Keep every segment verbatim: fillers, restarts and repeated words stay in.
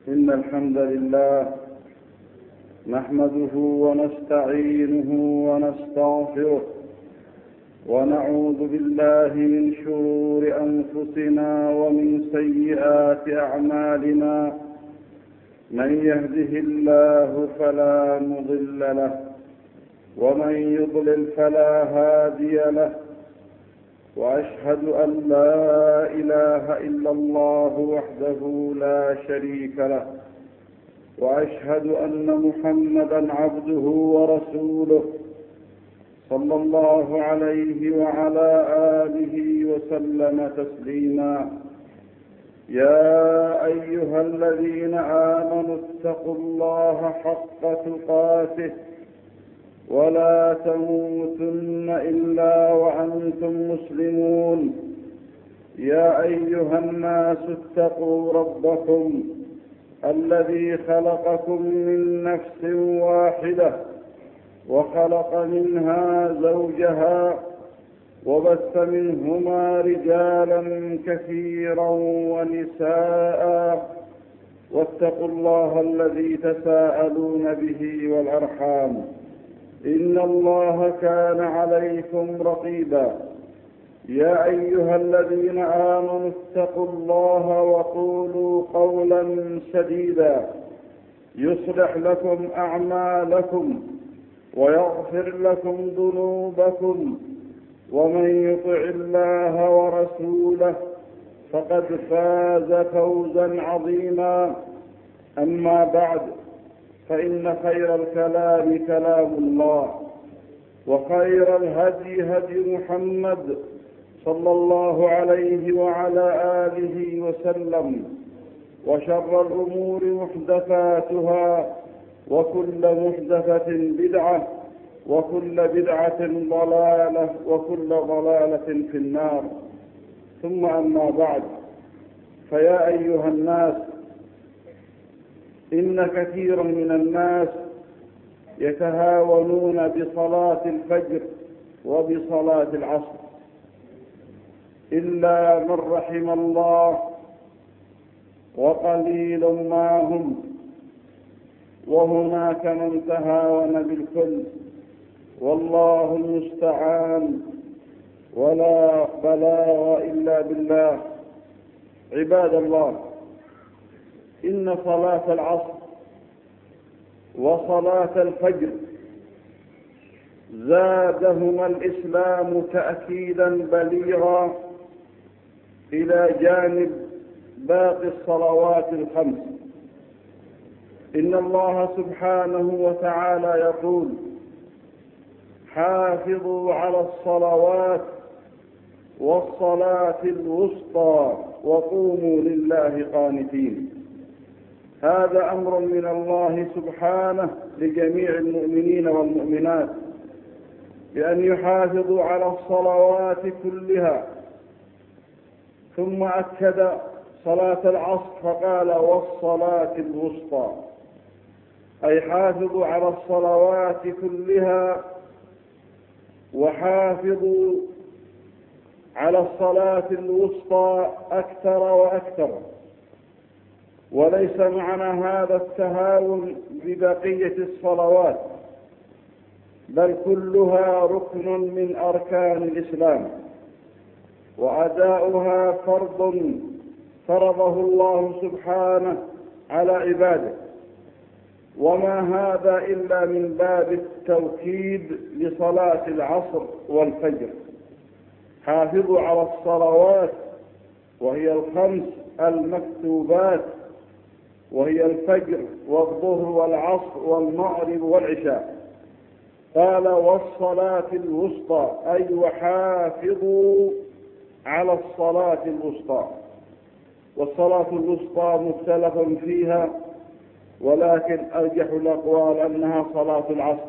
إن الحمد لله نحمده ونستعينه ونستغفره ونعوذ بالله من شرور أنفسنا ومن سيئات أعمالنا. من يهده الله فلا مضل له ومن يضلل فلا هادي له، وأشهد أن لا إله إلا الله وحده لا شريك له، وأشهد أن محمدا عبده ورسوله صلى الله عليه وعلى آله وسلم تسليما. يا أيها الذين آمنوا اتقوا الله حق تقاته ولا تموتن إلا وأنتم مسلمون. يا أيها الناس اتقوا ربكم الذي خلقكم من نفس واحدة وخلق منها زوجها وبث منهما رجالا كثيرا ونساء، واتقوا الله الذي تساءلون به والأرحام إن الله كان عليكم رقيبا. يا أيها الذين آمنوا اتقوا الله وقولوا قولا سديدا يصلح لكم أعمالكم ويغفر لكم ذنوبكم، ومن يطع الله ورسوله فقد فاز فوزا عظيما. أما بعد، فإن خير الكلام كلام الله، وخير الهدي هدي محمد صلى الله عليه وعلى آله وسلم، وشر الأمور محدثاتها، وكل محدثة بدعة، وكل بدعة ضلالة، وكل ضلالة في النار. ثم أما بعد، فيا أيها الناس، إن كثيرا من الناس يتهاونون بصلاة الفجر وبصلاة العصر، إلا من رحم الله، وقليل ما هم، وهناك من تهاون بالكل، والله المستعان، ولا بلاغ إلا بالله. عباد الله، إن صلاة العصر وصلاة الفجر زادهما الإسلام تأكيدا بليغا إلى جانب باقي الصلوات الخمس. إن الله سبحانه وتعالى يقول: حافظوا على الصلوات والصلاة الوسطى وقوموا لله قانتين. هذا أمر من الله سبحانه لجميع المؤمنين والمؤمنات بأن يحافظوا على الصلوات كلها. ثم أكد صلاة العصر فقال: والصلاة الوسطى، أي حافظوا على الصلوات كلها، وحافظوا على الصلاة الوسطى أكثر وأكثر. وليس معنى هذا التهاون ببقية الصلوات، بل كلها ركن من أركان الإسلام، وأداؤها فرض فرضه الله سبحانه على عباده، وما هذا إلا من باب التوكيد لصلاة العصر والفجر. حافظوا على الصلوات، وهي الخمس المكتوبات، وهي الفجر والظهر والعصر والمغرب والعشاء. قال: والصلاة الوسطى، أي وحافظوا على الصلاة الوسطى. والصلاة الوسطى مختلف فيها، ولكن أرجح الأقوال أنها صلاة العصر،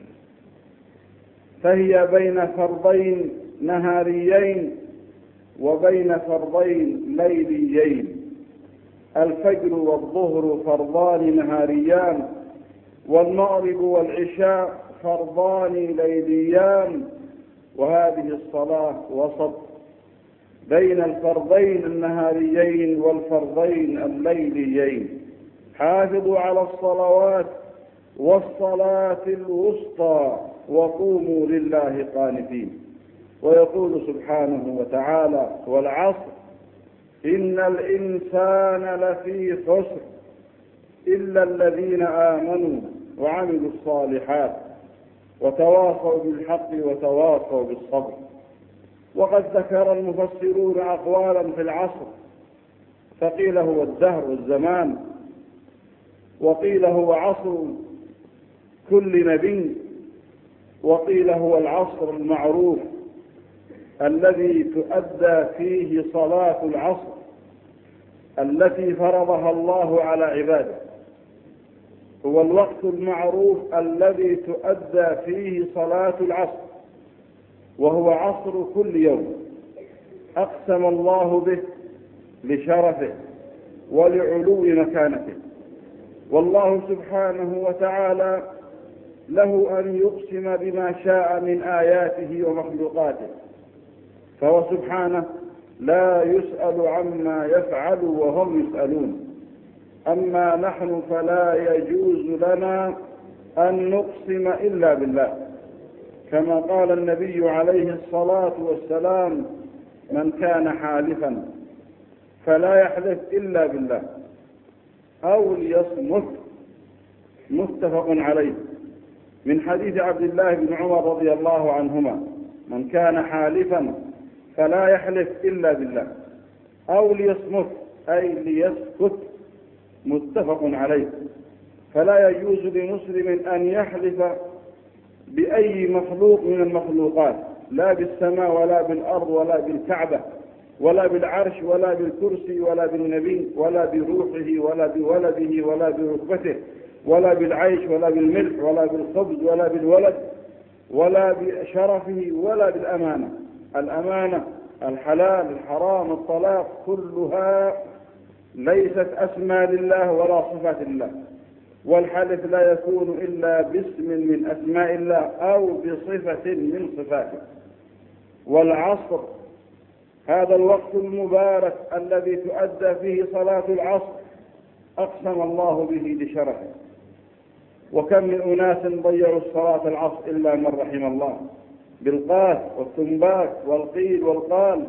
فهي بين فرضين نهاريين وبين فرضين ليليين. الفجر والظهر فرضان نهاريان، والمغرب والعشاء فرضان ليليان، وهذه الصلاة وسط بين الفرضين النهاريين والفرضين الليليين. حافظوا على الصلوات والصلاة الوسطى وقوموا لله قانتين. ويقول سبحانه وتعالى: والعصر إن الإنسان لفي خسر إلا الذين آمنوا وعملوا الصالحات وتواصوا بالحق وتواصوا بالصبر. وقد ذكر المفسرون أقوالا في العصر، فقيل هو الدهر والزمان، وقيل هو عصر كل نبي، وقيل هو العصر المعروف الذي تؤدى فيه صلاة العصر التي فرضها الله على عباده. هو الوقت المعروف الذي تؤدى فيه صلاة العصر، وهو عصر كل يوم أقسم الله به لشرفه ولعلو مكانته. والله سبحانه وتعالى له أن يقسم بما شاء من آياته ومخلوقاته، فهو سبحانه لا يسأل عما يفعل وهم يسألون. أما نحن فلا يجوز لنا أن نقسم إلا بالله، كما قال النبي عليه الصلاة والسلام: من كان حالفا فلا يحلف إلا بالله أو ليصمت. متفق عليه، من حديث عبد الله بن عمر رضي الله عنهما: من كان حالفا فلا يحلف إلا بالله أو ليصمت، أي ليسكت. متفق عليه. فلا يجوز لمسلم أن يحلف بأي مخلوق من المخلوقات، لا بالسماء ولا بالأرض ولا بالكعبة ولا بالعرش ولا بالكرسي ولا بالنبي ولا بروحه ولا بولده ولا بركبته ولا بالعيش ولا بالملح ولا بالخبز ولا بالولد ولا بشرفه ولا بالأمانة. الأمانة، الحلال، الحرام، الطلاق، كلها ليست أسماء لله ولا صفات الله. والحلف لا يكون إلا باسم من أسماء الله أو بصفة من صفاته. والعصر هذا الوقت المبارك الذي تؤدى فيه صلاة العصر أقسم الله به لشرفه. وكم من أناس ضيعوا الصلاة العصر إلا من رحم الله، بالقاس والتنباك والقيل والقال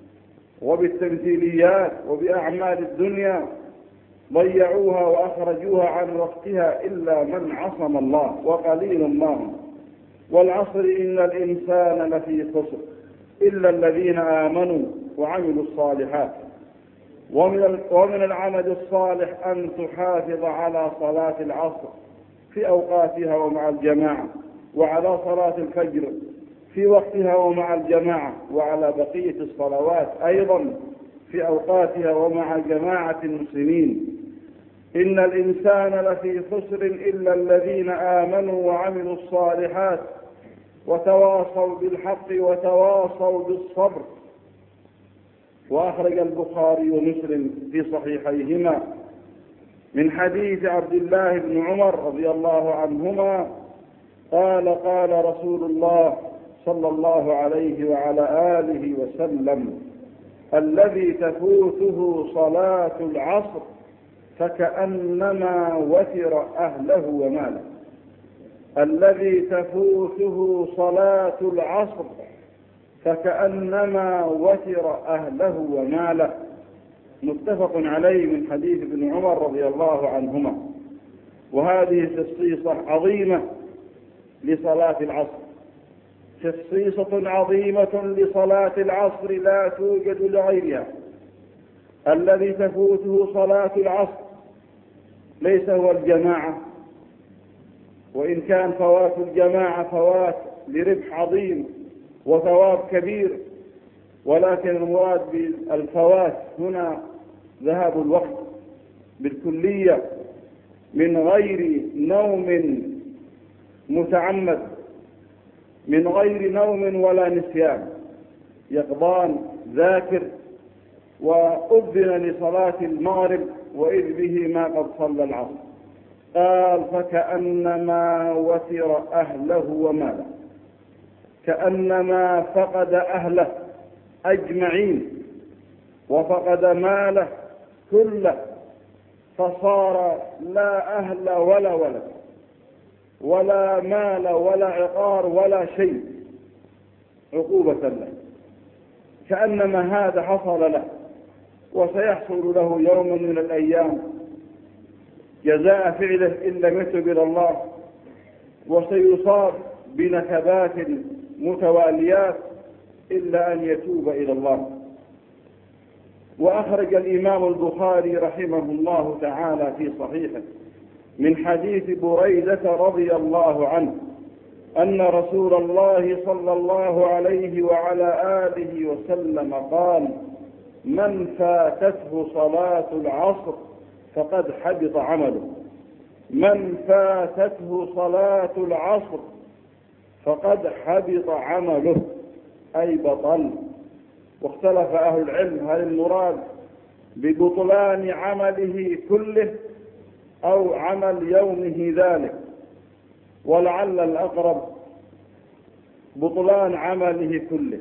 وبالتمثيليات وبأعمال الدنيا، ضيعوها وأخرجوها عن وقتها إلا من عصم الله، وقليل ما هم. والعصر إن الإنسان لفي خسر إلا الذين آمنوا وعملوا الصالحات. ومن ومن العمل الصالح أن تحافظ على صلاة العصر في أوقاتها ومع الجماعة، وعلى صلاة الفجر في وقتها ومع الجماعة، وعلى بقية الصلوات أيضا في أوقاتها ومع جماعة المسلمين. إن الإنسان لفي خسر إلا الذين آمنوا وعملوا الصالحات وتواصوا بالحق وتواصوا بالصبر. وأخرج البخاري ومسلم في صحيحيهما من حديث عبد الله بن عمر رضي الله عنهما قال: قال رسول الله صلى الله عليه وعلى آله وسلم: الذي تفوته صلاة العصر فكأنما وتر أهله وماله. الذي تفوته صلاة العصر فكأنما وتر أهله وماله. متفق عليه من حديث ابن عمر رضي الله عنهما. وهذه خصيصة عظيمة لصلاة العصر، خصيصة عظيمة لصلاة العصر لا توجد لغيرها. الذي تفوته صلاة العصر ليس هو الجماعة، وإن كان فوات الجماعة فوات لربح عظيم وثواب كبير، ولكن المراد بالفوات هنا ذهاب الوقت بالكلية من غير نوم متعمد، من غير نوم ولا نسيان، يقظان ذاكر. وأذن لصلاة المغرب وإذ به ما قد صلى العصر، قال: فكأنما وتر أهله وماله، كأنما فقد أهله أجمعين وفقد ماله كله. فصار لا أهل ولا ولد ولا مال ولا عقار ولا شيء عقوبة له، كأنما هذا حصل له وسيحصل له يوم من الأيام جزاء فعله إن لم يتب إلى الله، وسيصاب بنكبات متواليات إلا أن يتوب إلى الله. وأخرج الإمام البخاري رحمه الله تعالى في صحيحه من حديث بريدة رضي الله عنه أن رسول الله صلى الله عليه وعلى آله وسلم قال: من فاتته صلاة العصر فقد حبط عمله. من فاتته صلاة العصر فقد حبط عمله، أي بطل. واختلف أهل العلم هل المراد ببطلان عمله كله أو عمل يومه ذلك، ولعل الأقرب بطلان عمله كله،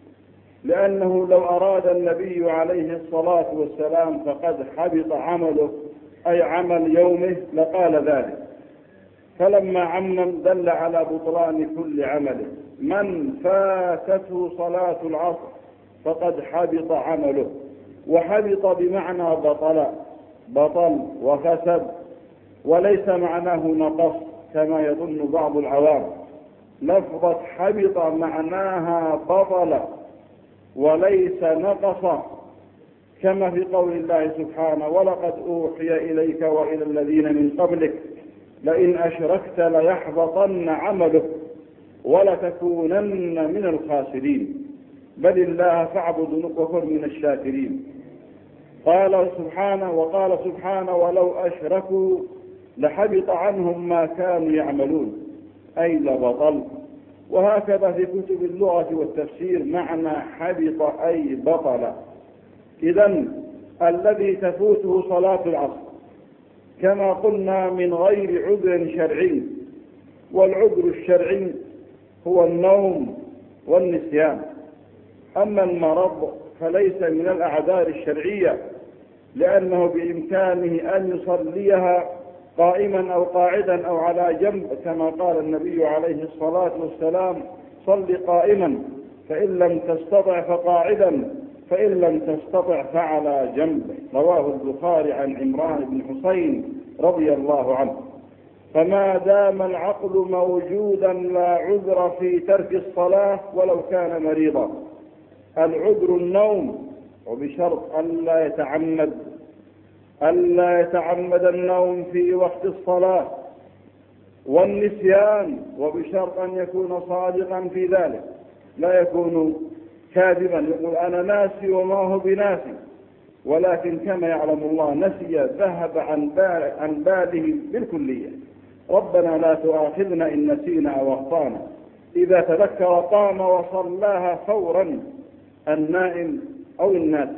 لأنه لو أراد النبي عليه الصلاة والسلام فقد حبط عمله أي عمل يومه لقال ذلك، فلما عمم دل على بطلان كل عمله. من فاتته صلاة العصر فقد حبط عمله، وحبط بمعنى بطل بطل وفسد، وليس معناه نقص كما يظن بعض العوام. لفظة حبط معناها بطل وليس نقص، كما في قول الله سبحانه: ولقد أوحي إليك وإلى الذين من قبلك لئن أشركت ليحبطن عملك ولتكونن من الخاسرين، بل الله فاعبد وكن من الشاكرين. قال سبحانه وقال سبحانه: ولو أشركوا لحبط عنهم ما كانوا يعملون، أي لبطل. وهكذا في كتب اللغة والتفسير معنى حبط أي بطل. إذن الذي تفوته صلاة العصر كما قلنا من غير عذر شرعي، والعذر الشرعي هو النوم والنسيان. أما المرض فليس من الأعذار الشرعية، لأنه بإمكانه أن يصليها قائما أو قاعدا أو على جنب، كما قال النبي عليه الصلاة والسلام: صل قائما فإن لم تستطع فقاعدا فإن لم تستطع فعلى جنب. رواه البخاري عن عمران بن حسين رضي الله عنه. فما دام العقل موجودا لا عذر في ترك الصلاة ولو كان مريضا. العذر النوم، وبشرط ألا يتعمد ألا يتعمد النوم في وقت الصلاة، والنسيان، وبشرط أن يكون صادقا في ذلك، لا يكون كاذبا يقول أنا ناسي وما هو بناسي، ولكن كما يعلم الله نسي ذهب عن بال عن باله بالكلية. ربنا لا تؤاخذنا إن نسينا أو أخطأنا. إذا تذكر قام وصلاها فورا النائم أو الناسي.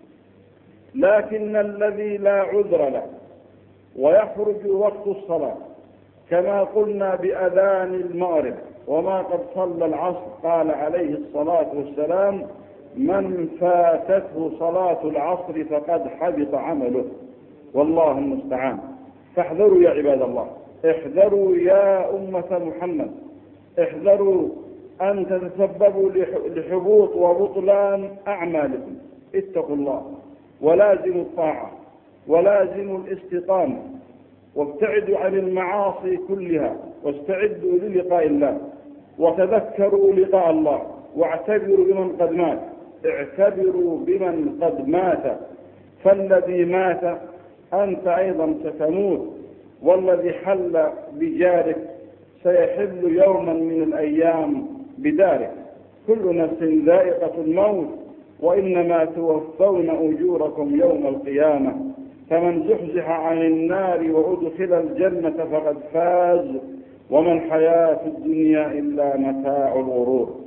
لكن الذي لا عذر له ويخرج وقت الصلاة كما قلنا بأذان المغرب وما قد صلى العصر، قال عليه الصلاة والسلام: من فاتته صلاة العصر فقد حبط عمله. والله المستعان. فاحذروا يا عباد الله، احذروا يا أمة محمد، احذروا أن تتسببوا لحبوط وبطلان أعمالكم. اتقوا الله ولازموا الطاعة ولازموا الاستقامة، وابتعدوا عن المعاصي كلها، واستعدوا للقاء الله، وتذكروا لقاء الله، واعتبروا بمن قد مات. اعتبروا بمن قد مات، فالذي مات أنت أيضا ستموت، والذي حل بجارك سيحل يوما من الأيام بدارك. كل نفس ذائقة الموت، وإنما توفون أجوركم يوم القيامة، فمن زحزح عن النار وأدخل الجنة فقد فاز، وما الحياة الدنيا إلا متاع الغرور.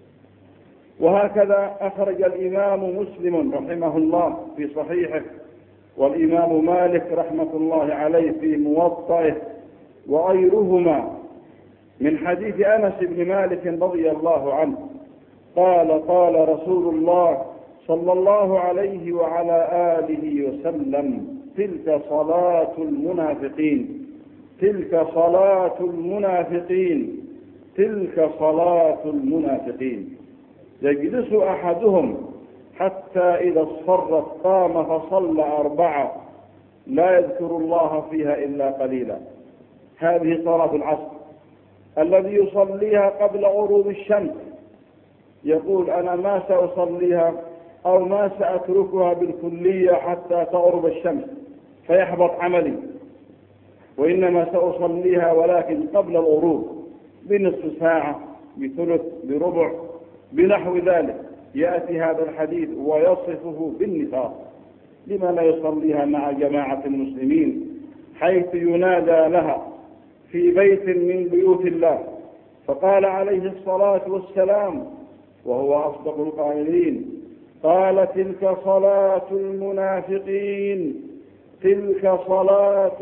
وهكذا أخرج الإمام مسلم رحمه الله في صحيحه، والإمام مالك رحمة الله عليه في موطئه، وغيرهما من حديث أنس بن مالك رضي الله عنه قال: قال رسول الله صلى الله عليه وعلى آله وسلم: تلك صلاة المنافقين، تلك صلاة المنافقين، تلك صلاة المنافقين. يجلس أحدهم حتى إذا اصفرت قام فصلى أربعة لا يذكر الله فيها إلا قليلا. هذه صلاة العصر الذي يصليها قبل غروب الشمس يقول أنا ما سأصليها أو ما سأتركها بالكلية حتى تغرب الشمس فيحبط عملي، وإنما سأصليها ولكن قبل الغروب بنصف ساعة، بثلث، بربع، بنحو ذلك. يأتي هذا الحديث ويصفه بالنفاق. لما لا يصليها مع جماعة المسلمين حيث ينادى لها في بيت من بيوت الله؟ فقال عليه الصلاة والسلام وهو أصدق القائلين، قال تلك صلاة المنافقين، تلك صلاة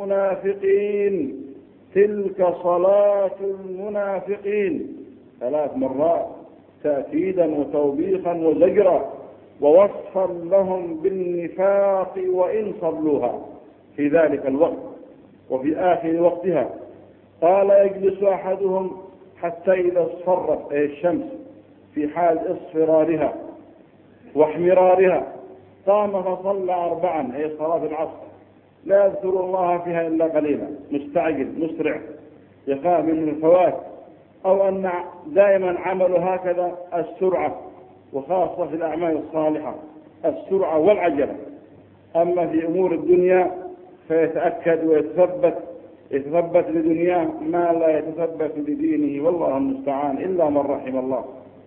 المنافقين، تلك صلاة المنافقين، ثلاث مرات تأكيدا وتوبيخا وزجرا ووصفا لهم بالنفاق وإن صلوها في ذلك الوقت وفي آخر وقتها. قال يجلس أحدهم حتى إذا اصفرت أي الشمس في حال اصفرارها واحمرارها قام فصلى أربعا أي صلاة العصر لا يذكر الله فيها إلا قليلا، مستعجل مسرع يخاف من الفوات، أو أن دائما عمل هكذا السرعة، وخاصة في الأعمال الصالحة السرعة والعجلة. أما في أمور الدنيا فيتأكد ويتثبت يتثبت لدنياه ما لا يتثبت لدينه، والله المستعان إلا من رحم الله.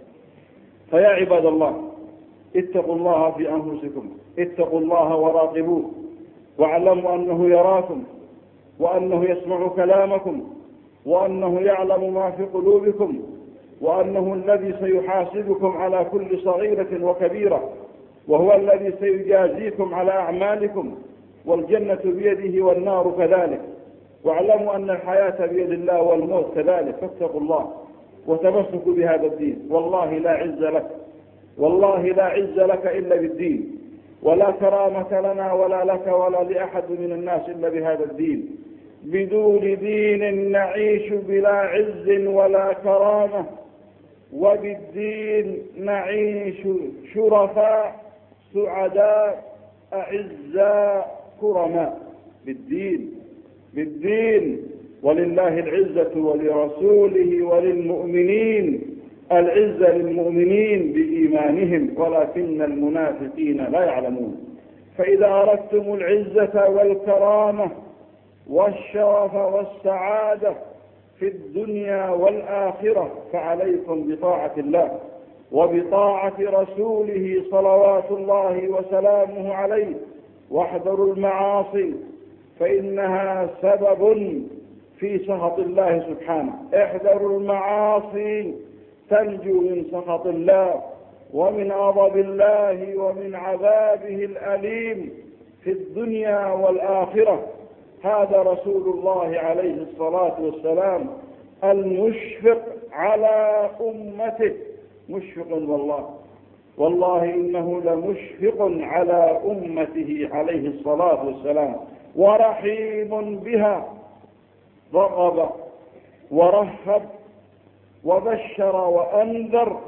فيا عباد الله اتقوا الله في أنفسكم، اتقوا الله وراقبوه، واعلموا أنه يراكم، وأنه يسمع كلامكم، وأنه يعلم ما في قلوبكم، وأنه الذي سيحاسبكم على كل صغيرة وكبيرة، وهو الذي سيجازيكم على أعمالكم، والجنة بيده والنار كذلك. واعلموا أن الحياة بيد الله والموت كذلك، فاتقوا الله وتمسكوا بهذا الدين. والله لا عز لك، والله لا عز لك إلا بالدين، ولا كرامة لنا ولا لك ولا لأحد من الناس إلا بهذا الدين. بدون دين نعيش بلا عز ولا كرامة، وبالدين نعيش شرفاء سعداء أعزاء كرماء. بالدين بالدين ولله العزة ولرسوله وللمؤمنين. العزة للمؤمنين بإيمانهم ولكن المنافقين لا يعلمون. فإذا أردتم العزة والكرامة والشرف والسعادة في الدنيا والآخرة فعليكم بطاعة الله وبطاعة رسوله صلوات الله وسلامه عليه، واحذروا المعاصي فإنها سبب في سخط الله سبحانه. احذروا المعاصي تنجو من سخط الله ومن غضب الله ومن عذابه الأليم في الدنيا والآخرة. هذا رسول الله عليه الصلاة والسلام المشفق على أمته، مشفق والله والله إنه لمشفق على أمته عليه الصلاة والسلام، ورحيم بها، رغب ورهب وبشر وأنذر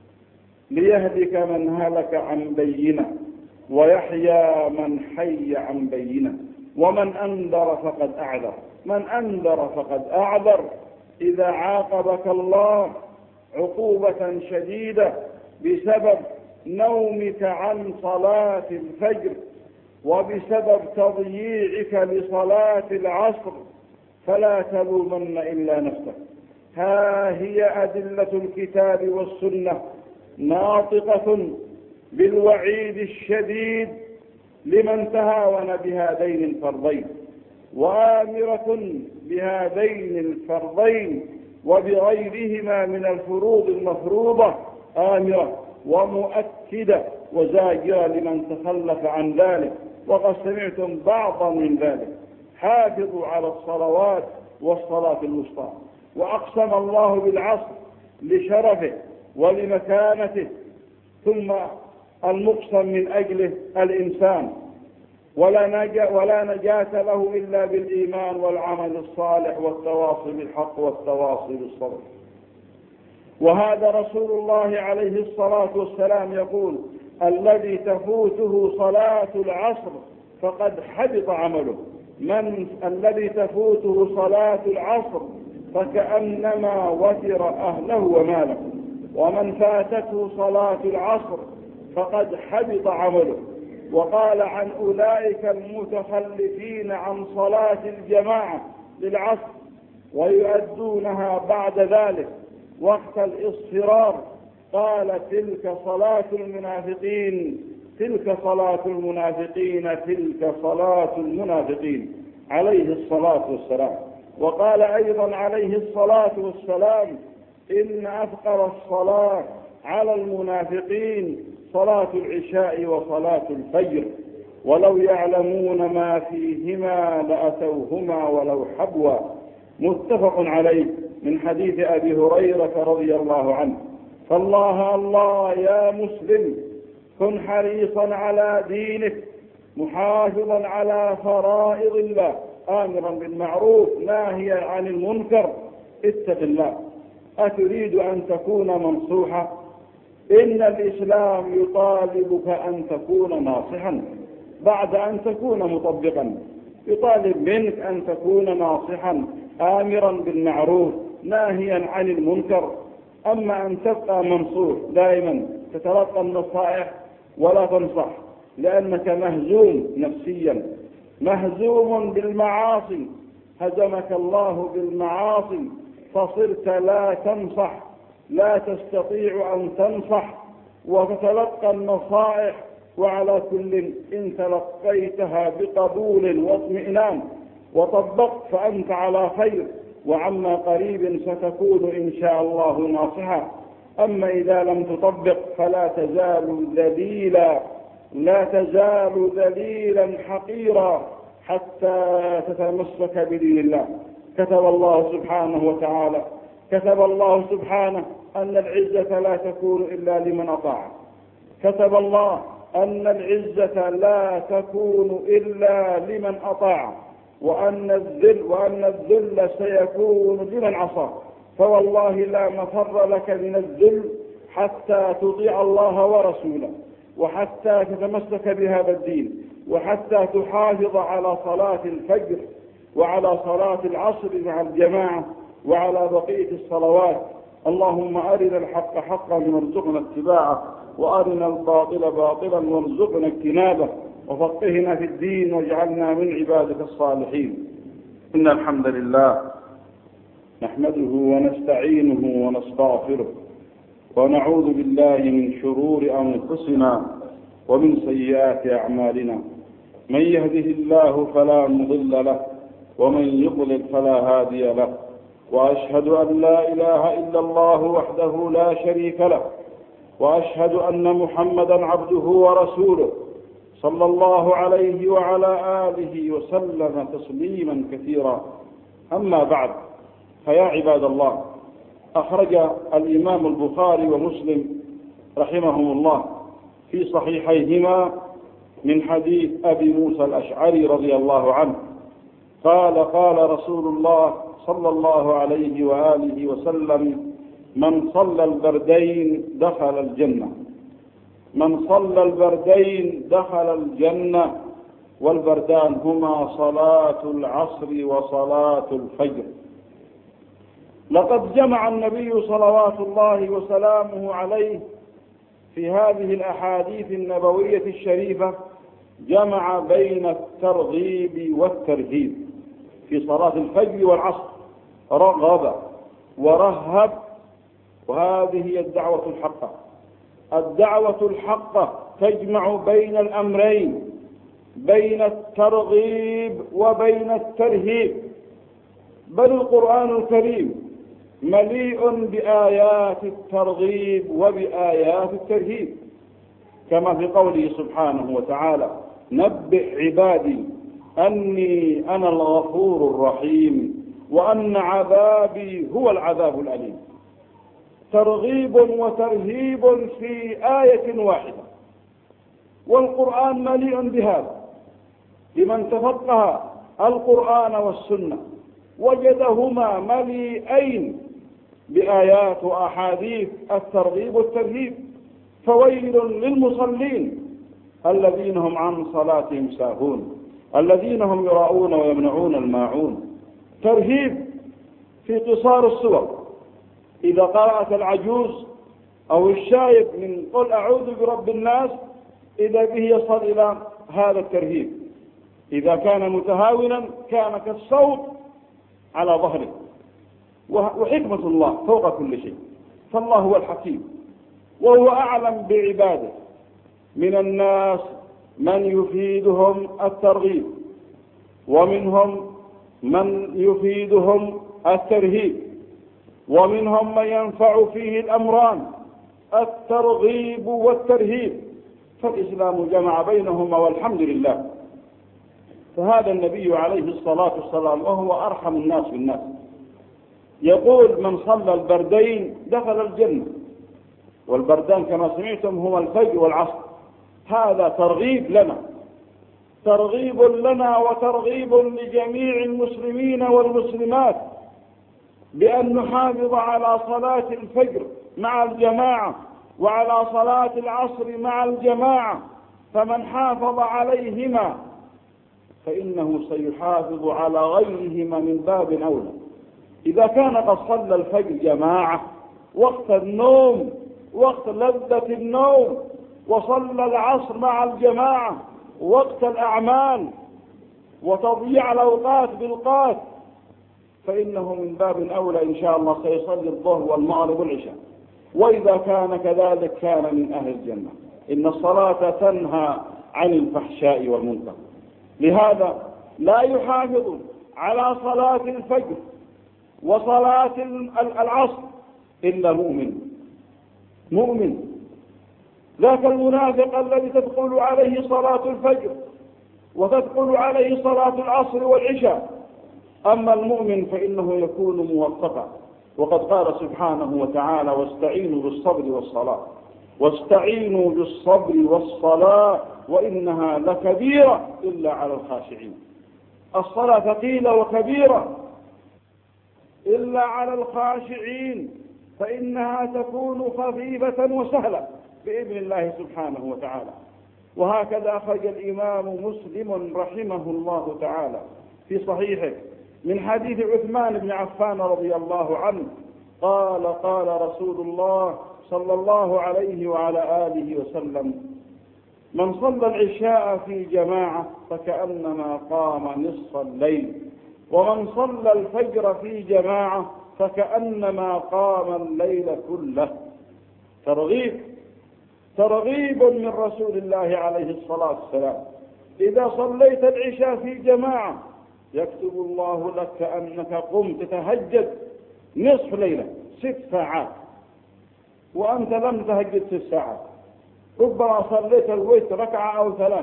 ليهلك من هلك عن بينة ويحيى من حي عن بينة. ومن أنذر فقد أعذر، من أنذر فقد أعذر. إذا عاقبك الله عقوبة شديدة بسبب نومك عن صلاة الفجر وبسبب تضييعك لصلاة العصر فلا تلومن إلا نفسك. ها هي أدلة الكتاب والسنة ناطقة بالوعيد الشديد لمن تهاون بهذين الفرضين، وآمرة بهذين الفرضين وبغيرهما من الفروض المفروضة، آمرة ومؤكدة وزاجرة لمن تخلف عن ذلك. وقد سمعتم بعضا من ذلك. حافظوا على الصلوات والصلاة الوسطى. وأقسم الله بالعصر لشرفه ولمكانته، ثم المقسم من أجله الإنسان. ولا نجاة, ولا نجاة له إلا بالإيمان والعمل الصالح والتواصي بالحق والتواصي بالصبر. وهذا رسول الله عليه الصلاة والسلام يقول: الذي تفوته صلاة العصر فقد حبط عمله. من الذي تفوته صلاة العصر فكأنما وتر أهله وماله، ومن فاتته صلاة العصر فقد حبط عمله. وقال عن أولئك المتخلفين عن صلاة الجماعة للعصر ويؤدونها بعد ذلك وقت الاصفرار، قال: تلك صلاة المنافقين، تلك صلاة المنافقين، تلك صلاة المنافقين، عليه الصلاة والسلام. وقال أيضا عليه الصلاة والسلام: إن أثقل الصلاة على المنافقين صلاة العشاء وصلاة الفجر، ولو يعلمون ما فيهما لأتوهما ولو حبوا. متفق عليه من حديث أبي هريرة رضي الله عنه. فالله الله يا مسلم، كن حريصا على دينك، محافظا على فرائض الله، آمرا بالمعروف ناهيا عن المنكر، اتق الله. أتريد أن تكون منصوحا؟ إن الإسلام يطالبك أن تكون ناصحا بعد أن تكون مطبقا. يطالب منك أن تكون ناصحا آمرا بالمعروف ناهيا عن المنكر. أما أن تبقى منصوح دائما تتلقى النصائح ولا تنصح، لأنك مهزوم نفسيا، مهزوم بالمعاصي، هزمك الله بالمعاصي فصرت لا تنصح، لا تستطيع أن تنصح وتتلقى النصائح. وعلى كل إن تلقيتها بقبول واطمئنان وطبقت فأنت على خير، وعما قريب ستكون إن شاء الله ناصحا. أما إذا لم تطبق فلا تزال ذليلا، لا تزال ذليلا حقيرا حتى تتمسك بدين الله. كتب الله سبحانه وتعالى كتب الله سبحانه أن العزة لا تكون إلا لمن أطاع. كتب الله أن العزة لا تكون إلا لمن أطاع، وأن الذل وأن الذل سيكون لمن عصى. فوالله لا مفر لك من الذل حتى تطيع الله ورسوله، وحتى تتمسك بهذا الدين، وحتى تحافظ على صلاة الفجر وعلى صلاة العصر مع الجماعة وعلى بقية الصلوات. اللهم أرنا الحق حقا وارزقنا اتباعه، وأرنا الباطل باطلا وارزقنا اجتنابه، وفقهنا في الدين واجعلنا من عبادك الصالحين. إن الحمد لله نحمده ونستعينه ونستغفره، ونعوذ بالله من شرور أنفسنا ومن سيئات أعمالنا. من يهده الله فلا مضل له، ومن يضلل فلا هادي له. وأشهد أن لا إله إلا الله وحده لا شريك له، وأشهد أن محمدا عبده ورسوله صلى الله عليه وعلى آله وسلم تسليما كثيرا. أما بعد، فيا عباد الله، أخرج الإمام البخاري ومسلم رحمهم الله في صحيحيهما من حديث أبي موسى الأشعري رضي الله عنه قال: قال رسول الله صلى الله عليه وآله وسلم: من صلى البردين دخل الجنة، من صلى البردين دخل الجنة. والبردان هما صلاة العصر وصلاة الفجر. لقد جمع النبي صلوات الله وسلامه عليه في هذه الأحاديث النبوية الشريفة، جمع بين الترغيب والترهيب في صلاة الفجر والعصر، رغب ورهب. وهذه هي الدعوة الحقة. الدعوة الحقة تجمع بين الأمرين، بين الترغيب وبين الترهيب. بل القرآن الكريم مليء بآيات الترغيب وبآيات الترهيب، كما في قوله سبحانه وتعالى: نبئ عبادي أني أنا الغفور الرحيم وأن عذابي هو العذاب الأليم. ترغيب وترهيب في آية واحدة، والقرآن مليء بهذا. لمن تفقه القرآن والسنة وجدهما مليئين بآيات وأحاديث الترغيب والترهيب. فويل للمصلين الذين هم عن صلاتهم ساهون الذين هم يراءون ويمنعون الماعون. ترهيب في قصار السور، إذا قرأت العجوز أو الشايب من قل أعوذ برب الناس إذا به يصل إلى هذا الترهيب. إذا كان متهاونا كان كالصوت على ظهره. وحكمة الله فوق كل شيء، فالله هو الحكيم وهو أعلم بعباده. من الناس من يفيدهم الترغيب، ومنهم من يفيدهم الترهيب، ومنهم من ينفع فيه الأمران الترغيب والترهيب، فالإسلام جمع بينهما والحمد لله. فهذا النبي عليه الصلاة والسلام وهو أرحم الناس بالناس يقول من صلى البردين دخل الجنة، والبردان كما سمعتم هما الفجر والعصر. هذا ترغيب لنا، ترغيب لنا وترغيب لجميع المسلمين والمسلمات بأن نحافظ على صلاة الفجر مع الجماعة وعلى صلاة العصر مع الجماعة. فمن حافظ عليهما فإنه سيحافظ على غيرهما من باب أولى. إذا كان قد صلى الفجر جماعة وقت النوم وقت لذة النوم، وصلى العصر مع الجماعة وقت الأعمال وتضييع الأوقات بالقات، فإنه من باب أولى إن شاء الله سيصلي الظهر والمغرب والعشاء. وإذا كان كذلك كان من أهل الجنة. إن الصلاة تنهى عن الفحشاء والمنكر. لهذا لا يحافظ على صلاة الفجر وصلاة العصر إلا مؤمن. مؤمن ذاك المنافق الذي تدخل عليه صلاة الفجر وتدخل عليه صلاة العصر والعشاء. أما المؤمن فإنه يكون موفقا. وقد قال سبحانه وتعالى واستعينوا بالصبر والصلاة واستعينوا بالصبر والصلاة وإنها لكبيرة إلا على الخاشعين. الصلاة ثقيلة وكبيرة إلا على الخاشعين، فإنها تكون خفيفة وسهلة بإذن الله سبحانه وتعالى. وهكذا أخرج الإمام مسلم رحمه الله تعالى في صحيحه من حديث عثمان بن عفان رضي الله عنه قال قال رسول الله صلى الله عليه وعلى آله وسلم من صلى العشاء في جماعة فكأنما قام نصف الليل، ومن صلى الفجر في جماعة فكأنما قام الليل كله. ترغيب ترغيب من رسول الله عليه الصلاة والسلام. إذا صليت العشاء في جماعة يكتب الله لك أنك قمت تهجد نصف ليلة ست ساعات، وأنت لم تهجد ست ساعات. ربما صليت الوتر ركعة أو ثلاث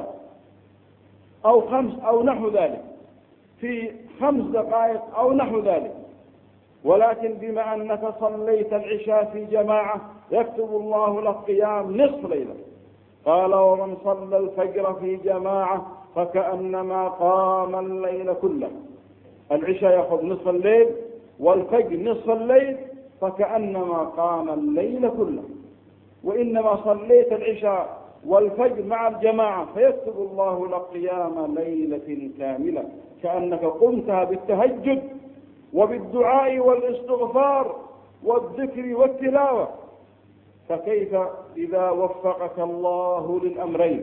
أو خمس أو نحو ذلك في خمس دقائق أو نحو ذلك، ولكن بما أنك صليت العشاء في جماعة يكتب الله لك قيام نصف ليلة. قال ومن صلى الفجر في جماعة فكأنما قام الليل كله. العشاء يأخذ نصف الليل والفجر نصف الليل، فكأنما قام الليل كله. وإنما صليت العشاء والفجر مع الجماعة فيكتب الله لك قيام ليلة كاملة كأنك قمتها بالتهجد وبالدعاء والاستغفار والذكر والتلاوة. فكيف إذا وفقك الله للأمرين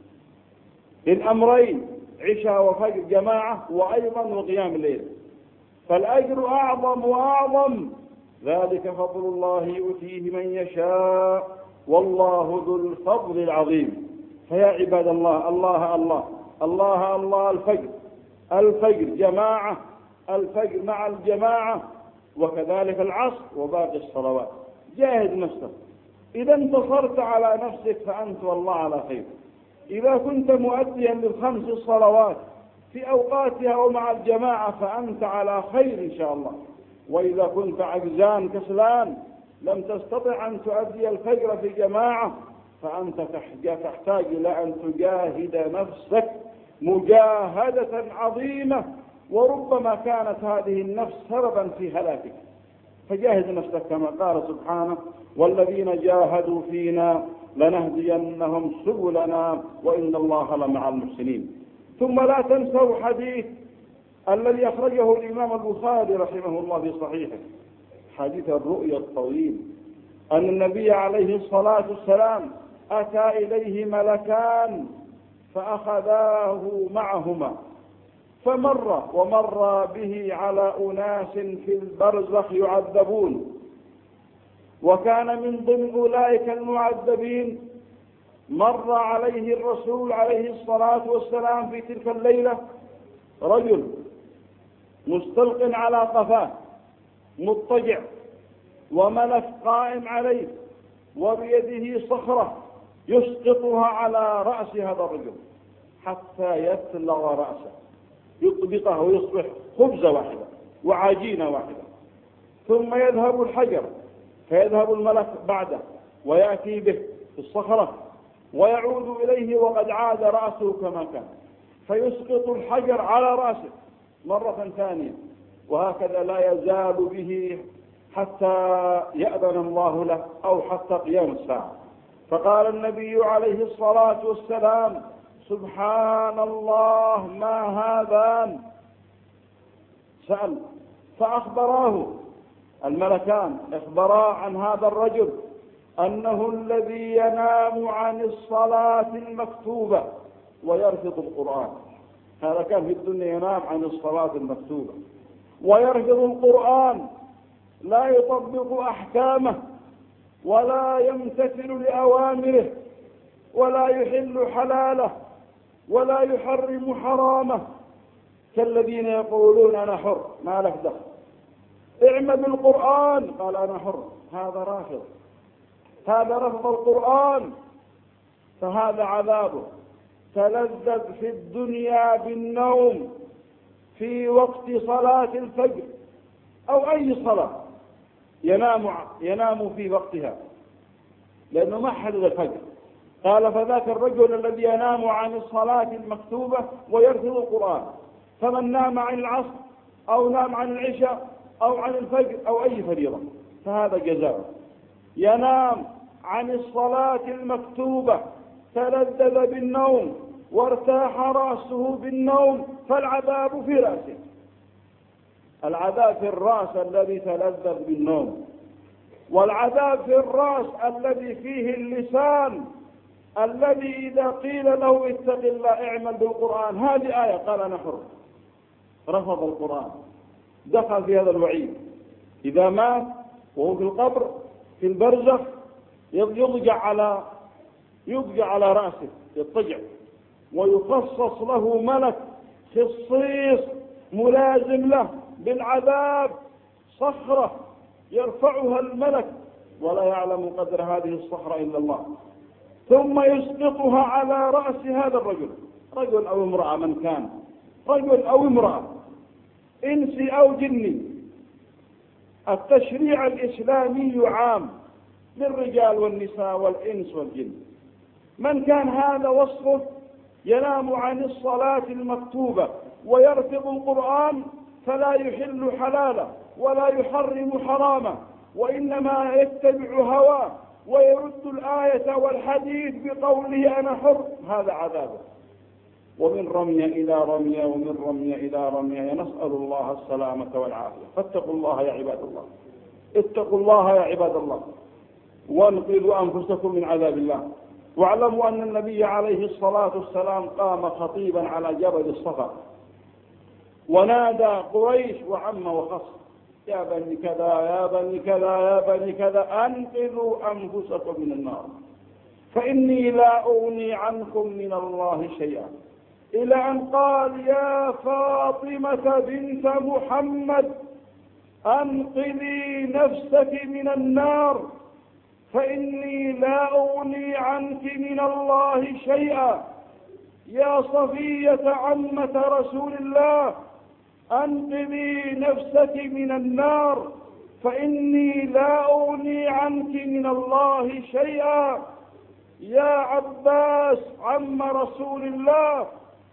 للأمرين عشاء وفجر جماعة وأيضا وقيام الليل، فالأجر أعظم وأعظم. ذلك فضل الله يؤتيه من يشاء والله ذو الفضل العظيم. فيا عباد الله الله الله الله الله الفجر الفجر جماعة، الفجر مع الجماعة، وكذلك العصر وباقي الصلوات. جاهد نفسك. إذا انتصرت على نفسك فأنت والله على خير. إذا كنت مؤديا للخمس الصلوات في أوقاتها ومع الجماعة فأنت على خير إن شاء الله. وإذا كنت عجزان كسلان لم تستطع أن تؤدي الفجر في جماعة فأنت تحتاج إلى أن تجاهد نفسك مجاهدة عظيمة، وربما كانت هذه النفس سببا في هلاكك. فجاهد نفسك كما قال سبحانه: والذين جاهدوا فينا لنهدينهم سبلنا وإن الله لمع المحسنين. ثم لا تنسوا حديث الذي أخرجه الإمام البخاري رحمه الله في صحيحه، حديث الرؤيا الطويل، أن النبي عليه الصلاة والسلام أتى إليه ملكان فأخذاه معهما، فمر ومر به على أناس في البرزخ يعذبون، وكان من ضمن أولئك المعذبين مر عليه الرسول عليه الصلاة والسلام في تلك الليلة رجل مستلق على قفاه مضطجع، وملك قائم عليه وبيده صخرة يسقطها على رأس هذا الرجل حتى يتلغ رأسه، يطبقه ويصبح خبزة واحدة وعجينة واحدة. ثم يذهب الحجر فيذهب الملك بعده ويأتي به في الصخرة ويعود إليه وقد عاد رأسه كما كان، فيسقط الحجر على رأسه مرة ثانية، وهكذا لا يزال به حتى يأذن الله له أو حتى قيام الساعة. فقال النبي عليه الصلاة والسلام: سبحان الله، ما هذان؟ سأل فأخبراه الملكان، أخبرا عن هذا الرجل أنه الذي ينام عن الصلاة المكتوبة ويرفض القرآن. هذا كان في الدنيا ينام عن الصلاة المكتوبة ويرفض القرآن، لا يطبق أحكامه ولا يمتثل لأوامره ولا يحل حلاله ولا يحرم حرامه، كالذين يقولون أنا حر، ما لك دخل، اعمل بالقرآن، قال أنا حر. هذا رافض، هذا رفض القرآن، فهذا عذابه. تلذذ في الدنيا بالنوم في وقت صلاة الفجر أو أي صلاة ينام ينام في وقتها، لأنه ما حدد الفجر. قال: فذاك الرجل الذي ينام عن الصلاة المكتوبة ويرفض القرآن، فمن نام عن العصر أو نام عن العشاء أو عن الفجر أو أي فريضة فهذا جزاؤه. ينام عن الصلاة المكتوبة، تلذذ بالنوم وارتاح رأسه بالنوم، فالعذاب في رأسه. العذاب في الرأس الذي تلذذ بالنوم، والعذاب في الرأس الذي فيه اللسان الذي إذا قيل له اتق الله اعمل بالقرآن، هذه آية قال أنا حر، رفض القرآن، دخل في هذا الوعيد. إذا مات وهو في القبر في البرزخ يضجع على يضجع على رأسه، يضطجع، ويخصص له ملك خصيص ملازم له بالعذاب، صخرة يرفعها الملك ولا يعلم قدر هذه الصخرة إلا الله، ثم يسقطها على رأس هذا الرجل، رجل أو امرأة من كان، رجل أو امرأة، إنسي أو جني. التشريع الإسلامي عام للرجال والنساء والإنس والجن. من كان هذا وصفه ينام عن الصلاة المكتوبة ويرفض القرآن فلا يحل حلاله ولا يحرم حرامه، وإنما يتبع هواه ويرد الآية والحديث بقوله أنا حر، هذا عذابه. ومن رمي إلى رمي ومن رمي إلى رمي، نسأل الله السلامة والعافية. فاتقوا الله يا عباد الله، اتقوا الله يا عباد الله، وانقذوا أنفسكم من عذاب الله. واعلموا أن النبي عليه الصلاة والسلام قام خطيبا على جبل الصفا ونادى قريش وعم وخص: يا بني كذا يا بني كذا يا بني كذا، أنقذوا أنفسكم من النار فإني لا أغني عنكم من الله شيئا، إلى أن قال: يا فاطمة بنت محمد أنقذي نفسك من النار فإني لا أغني عنك من الله شيئا. يا صفية عمة رسول الله أنقذي نفسك من النار فإني لا أغني عنك من الله شيئا. يا عباس عم رسول الله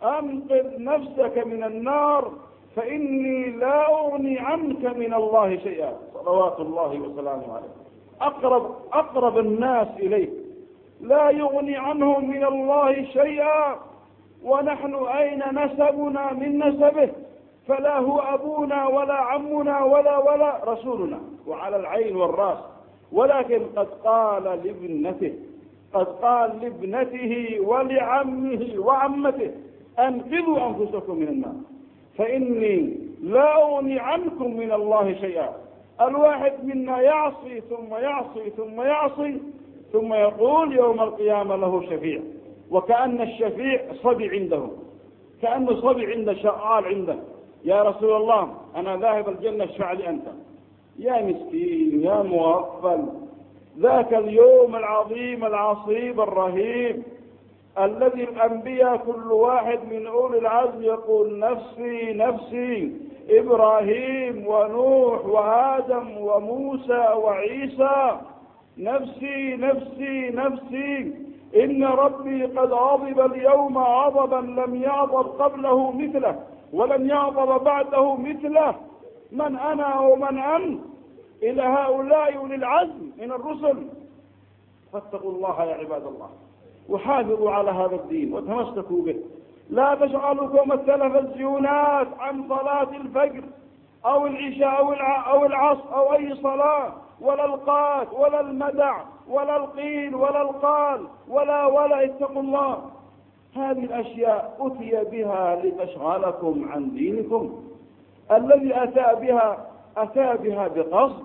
أنقذ نفسك من النار فإني لا أغني عنك من الله شيئا، صلوات الله وسلامه عليه. أقرب, أقرب الناس إليه لا يغني عنهم من الله شيئا، ونحن أين نسبنا من نسبه؟ فلا هو أبونا ولا عمنا ولا ولا رسولنا، وعلى العين والرأس. ولكن قد قال لابنته قد قال لابنته ولعمه وعمته أنقذوا أنفسكم من النار فإني لا أغني عنكم من الله شيئا. الواحد منا يعصي ثم يعصي ثم يعصي ثم يقول يوم القيامة له شفيع، وكأن الشفيع صبي عنده، كأنه صبي عنده شغال عنده، يا رسول الله أنا ذاهب الجنة اشفع لي أنت. يا مسكين يا مغفل، ذاك اليوم العظيم العصيب الرهيب الذي الأنبياء كل واحد من أولي العزم يقول نفسي نفسي، إبراهيم ونوح وآدم وموسى وعيسى نفسي نفسي نفسي، إن ربي قد غضب اليوم غضبا لم يغضب قبله مثله ولم يغضب بعده مثله، من أنا ومن أنت؟ إلى هؤلاء أولي العزم من الرسل. فاتقوا الله يا عباد الله وحافظوا على هذا الدين وتمسكوا به. لا تشغلكم التلفزيونات عن صلاة الفجر أو العشاء أو العصر أو أي صلاة، ولا القات ولا المدع ولا القيل ولا القال ولا ولا اتقوا الله. هذه الأشياء أتي بها لتشغلكم عن دينكم. الذي أتى بها أتى بها بقصد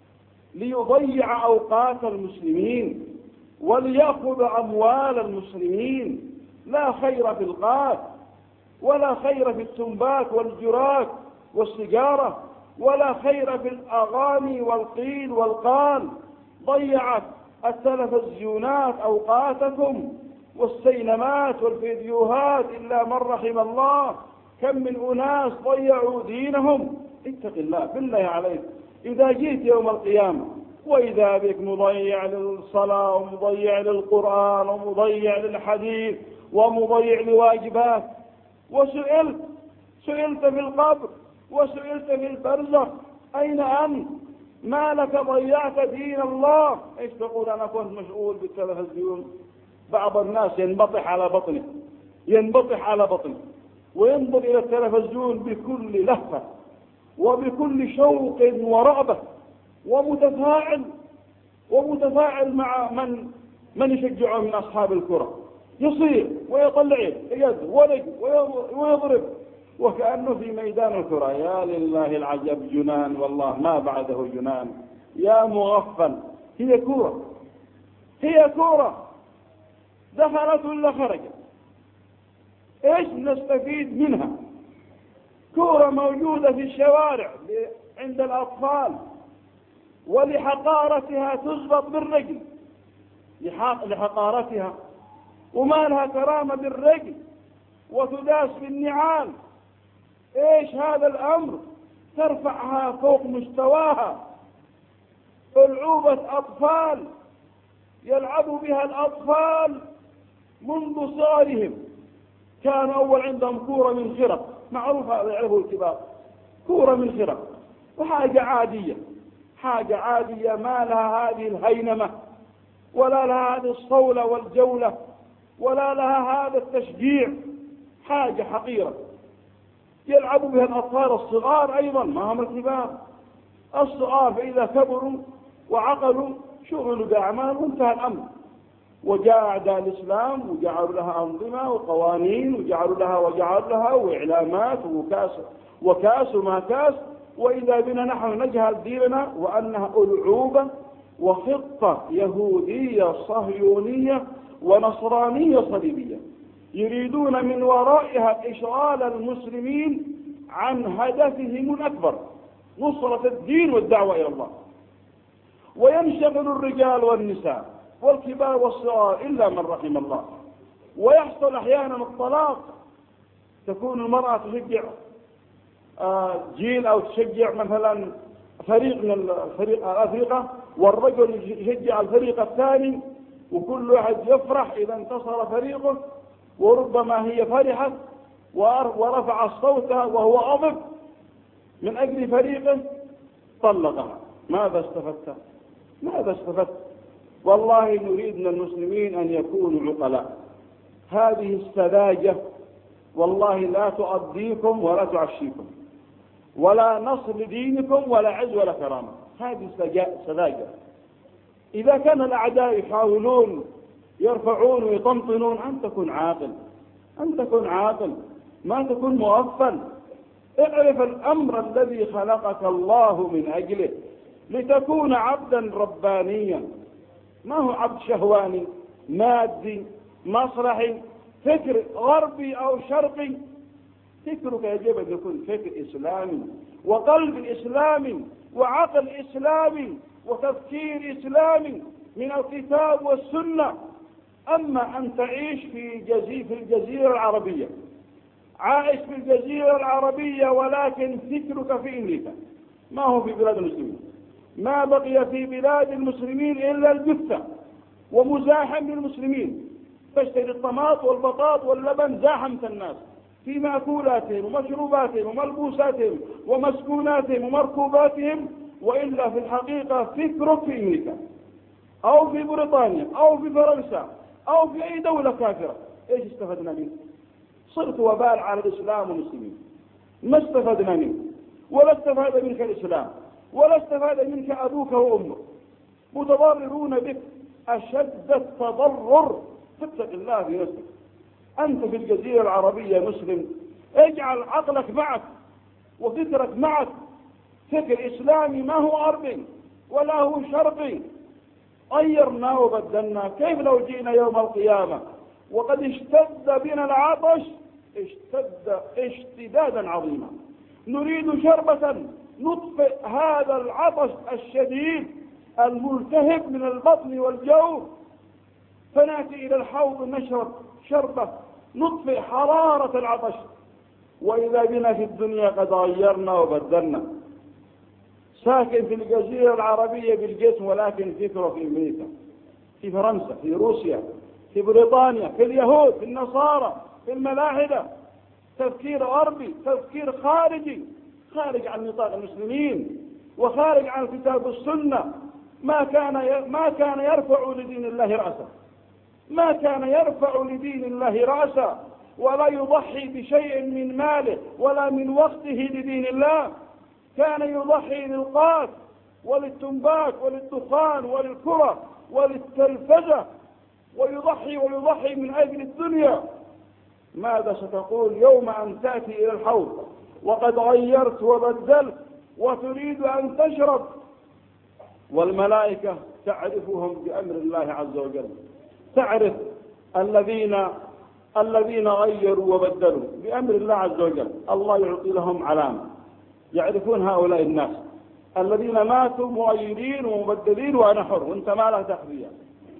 ليضيع أوقات المسلمين وليأخذ أموال المسلمين. لا خير في القات ولا خير في التنباك والجراك والسجارة ولا خير في الأغاني والقيل والقال. ضيعت التلفزيونات أوقاتكم والسينمات والفيديوهات إلا من رحم الله. كم من أناس ضيعوا دينهم. اتق الله بالله عليك، إذا جئت يوم القيامة وإذا بك مضيع للصلاة ومضيع للقرآن ومضيع للحديث ومضيع لواجبات، وسئلت سئلت في القبر وسئلت في البرزخ أين أنت؟ ما لك ضيعت دين الله؟ ايش تقول؟ أنا كنت مشغول بالتلفزيون. بعض الناس ينبطح على بطنه ينبطح على بطنه وينظر إلى التلفزيون بكل لهفة وبكل شوق ورغبة ومتفاعل ومتفاعل مع من من يشجعه من أصحاب الكرة، يصير ويطلع يد ولد ويضرب وكأنه في ميدان الكرة. يا لله العجب، جنان والله ما بعده جنان. يا مغفل، هي كرة هي كرة دخلت ولا خرجت؟ ايش نستفيد منها؟ كرة موجودة في الشوارع عند الأطفال ولحقارتها تضبط بالرجل، لحقارتها وما لها كرامة بالرجل وتداس بالنعال. ايش هذا الأمر؟ ترفعها فوق مستواها. ألعوبة أطفال يلعب بها الأطفال منذ صغرهم. كان أول عندهم كورة من خرق، معروف هذا يعرفه الكبار، كورة من خرق، وحاجة عادية حاجة عادية ما لها هذه الهينمة ولا لها هذه الصولة والجولة ولا لها هذا التشجيع، حاجة حقيرة يلعب بها الأطفال الصغار أيضا ما هم الكبار. الصغار فإذا كبروا وعقلوا شغلوا بأعمال وانتهى الأمر. وجاء أعداء الإسلام وجعلوا لها أنظمة وقوانين وجعلوا لها وجعلوا لها وإعلامات وكاس وكاس وما كاس، وإذا بنا نحن نجهل ديننا وأنها ألعوبة وخطة يهودية صهيونية ونصرانية صليبية يريدون من ورائها إشغال المسلمين عن هدفهم الأكبر، نصرة الدين والدعوة إلى الله. وينشغل الرجال والنساء والكبار والصغار إلا من رحم الله. ويحصل أحيانا الطلاق، تكون المرأة تشجع جيل أو تشجع مثلا فريق من الفريق الأفريقة والرجل يشجع الفريق الثاني، وكل واحد يفرح إذا انتصر فريقه، وربما هي فرحت ورفع صوتها وهو غضب من أجل فريقه طلقها. ماذا استفدت؟ ماذا استفدت؟ والله نريد من المسلمين أن يكونوا عقلاء. هذه السذاجة والله لا تؤديكم ولا تعشيكم ولا نصر لدينكم ولا عز ولا كرامة. هذه سذاجة. إذا كان الأعداء يحاولون يرفعون ويطنطنون، أن تكون عاقل، أن تكون عاقل، ما تكون مغفل. اعرف الأمر الذي خلقك الله من أجله لتكون عبدا ربانيا، ما هو عبد شهواني مادي مسرحي فكر غربي أو شرقي. فكرك يجب أن يكون فكر إسلامي وقلب إسلامي وعقل إسلامي وتفكير إسلامي من الكتاب والسنة. أما أن تعيش في جزيرة في الجزيرة العربية، عايش في الجزيرة العربية ولكن فكرك في أمريكا، ما هو في بلاد المسلمين. ما بقي في بلاد المسلمين إلا الجثة ومزاحم للمسلمين. تشتري الطماط والبطاط واللبن، زاحمت الناس في مأكولاتهم ومشروباتهم وملبوساتهم ومسكوناتهم ومركوباتهم، وإلا في الحقيقة فكرك في أمريكا أو في بريطانيا أو في فرنسا أو في أي دولة كافرة. إيش استفدنا منه؟ صرت وبال على الإسلام والمسلمين، ما استفدنا منه، ولا استفاد منك الإسلام ولا استفاد منك أبوك وأمك، متضررون بك أشد التضرر. فاتق الله في نفسك. أنت في الجزيرة العربية مسلم، اجعل عقلك معك وفكرك معك، فكر إسلامي ما هو غربي ولا هو شرقي. غيرنا وبدلنا. كيف لو جينا يوم القيامة وقد اشتد بنا العطش اشتد اشتدادا عظيما، نريد شربة نطفئ هذا العطش الشديد الملتهب من البطن والجوف، فنأتي إلى الحوض نشرب شربة نطفئ حرارة العطش. وإذا بنا في الدنيا قد غيرنا وبدلنا. ساكن في الجزيرة العربية بالجسم ولكن فكره في أمريكا، في فرنسا، في روسيا، في بريطانيا، في اليهود، في النصارى، في الملاحدة. تفكير غربي، تفكير خارجي، خارج عن نطاق المسلمين وخارج عن الكتاب والسنة. ما كان ما كان يرفع لدين الله رأسا، ما كان يرفع لدين الله رأسا ولا يضحي بشيء من ماله ولا من وقته لدين الله. كان يضحي للقات وللتنباك وللدخان وللكرة وللتلفزة، ويضحي ويضحي من أجل الدنيا. ماذا ستقول يوم أن تأتي إلى الحوض وقد غيرت وبدلت وتريد أن تشرب والملائكة تعرفهم بأمر الله عز وجل؟ تعرف الذين الذين غيروا وبدلوا بأمر الله عز وجل، الله يعطي لهم علامة، يعرفون هؤلاء الناس الذين ماتوا مغيرين ومبدلين وأنا حر وانت ما لا تخفيها.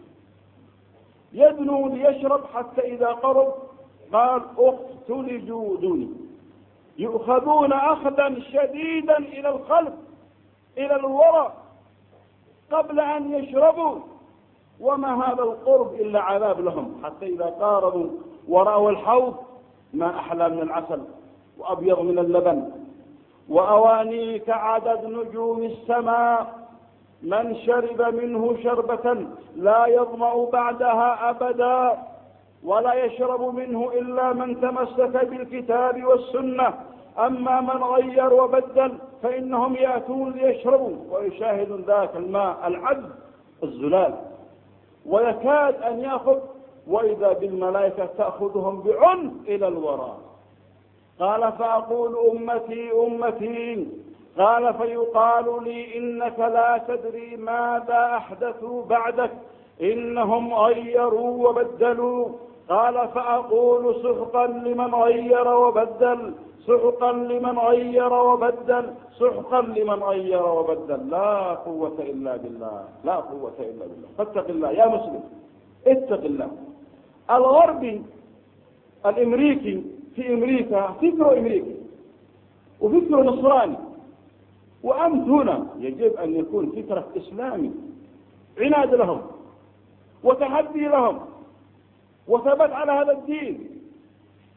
يدنو ليشرب حتى إذا قرب قال اقتلجوا دوني، يؤخذون أخذا شديدا إلى الخلف إلى الوراء قبل أن يشربوا، وما هذا القرب إلا عذاب لهم. حتى إذا قاربوا ورأوا الحوض ما أحلى من العسل وأبيض من اللبن، وأواني كعدد نجوم السماء، من شرب منه شربة لا يظمأ بعدها أبدا، ولا يشرب منه إلا من تمسك بالكتاب والسنة. أما من غير وبدل فإنهم يأتون ليشربوا ويشاهدون ذاك الماء العذب الزلال ويكاد أن يأخذ، وإذا بالملائكة تأخذهم بعنف إلى الوراء. قال فأقول أمتي أمتي، قال فيقال لي إنك لا تدري ماذا أحدثوا بعدك، إنهم غيروا وبدلوا. قال فأقول سحقا لمن غير وبدل، سحقا لمن غير وبدل، سحقا لمن غير وبدل. لا قوة إلا بالله، لا قوة إلا بالله. فاتق الله يا مسلم، اتق الله. الغربي الامريكي في امريكا فكره امريكي وفكره نصراني، وأنت هنا يجب أن يكون فكرة إسلامي، عناد لهم وتحدي لهم وثبت على هذا الدين.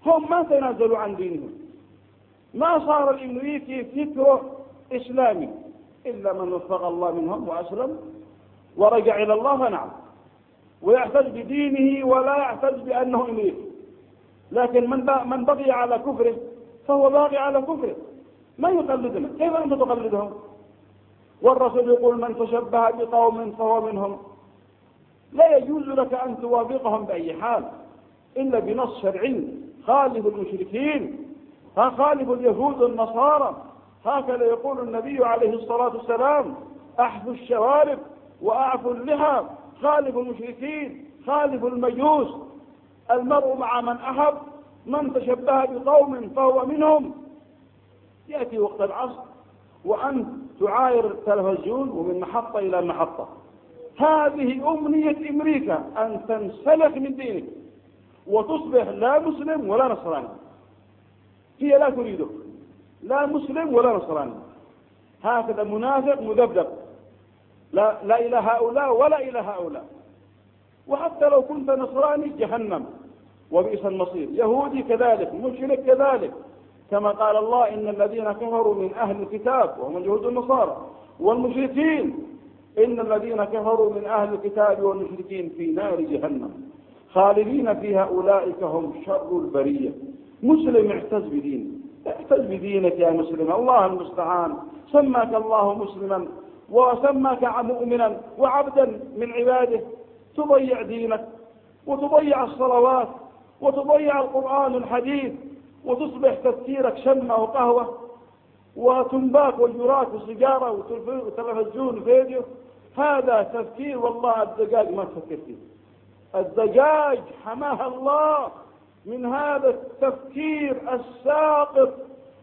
هم ما تنازلوا عن دينهم. ما صار الأمريكي فكره إسلامي إلا من وفق الله منهم وأسلم ورجع إلى الله فنعم، ويعتز بدينه ولا يعتز بأنه أمريكي. لكن من من بقي على كفره فهو باقي على كفره، ما يقلدنا. كيف أنت تقلدهم؟ والرسول يقول من تشبه بقوم فهو منهم. لا يجوز لك أن توافقهم بأي حال إلا بنص شرعي. خالف المشركين، ها خالف اليهود والنصارى، هكذا يقول النبي عليه الصلاة والسلام: أحفوا الشوارب وأعفوا اللحى، خالف المشركين، خالف المجوس. المرء مع من أحب، من تشبه بقوم فهو منهم. يأتي وقت العصر وأنت تعاير التلفزيون ومن محطة إلى محطة. هذه أمنية أمريكا، أن تنسلخ من دينك وتصبح لا مسلم ولا نصراني. هي لا تريده، لا مسلم ولا نصراني. هكذا منافق مذبذب، لا, لا إلى هؤلاء ولا إلى هؤلاء. وحتى لو كنت نصراني جهنم وبئس المصير. يهودي كذلك، مشرك كذلك، كما قال الله: إن الذين كفروا من أهل الكتاب وهم اليهود والنصارى والمشركين، إن الذين كفروا من أهل الكتاب والمشركين في نار جهنم خالدين فيها أولئك هم شر البرية. مسلم اعتز بدينه، اعتز بدينك يا مسلم، الله المستعان. سماك الله مسلما وسماك مؤمنا وعبدا من عباده، تضيع دينك وتضيع الصلوات وتضيع القرآن الحديث، وتصبح تفكيرك شمة وقهوة وتنباك وجراك وسيجارة وتلفزيون وفيديو. هذا تفكير والله الدجاج ما تفكر فيه. الدجاج حماها الله من هذا التفكير الساقط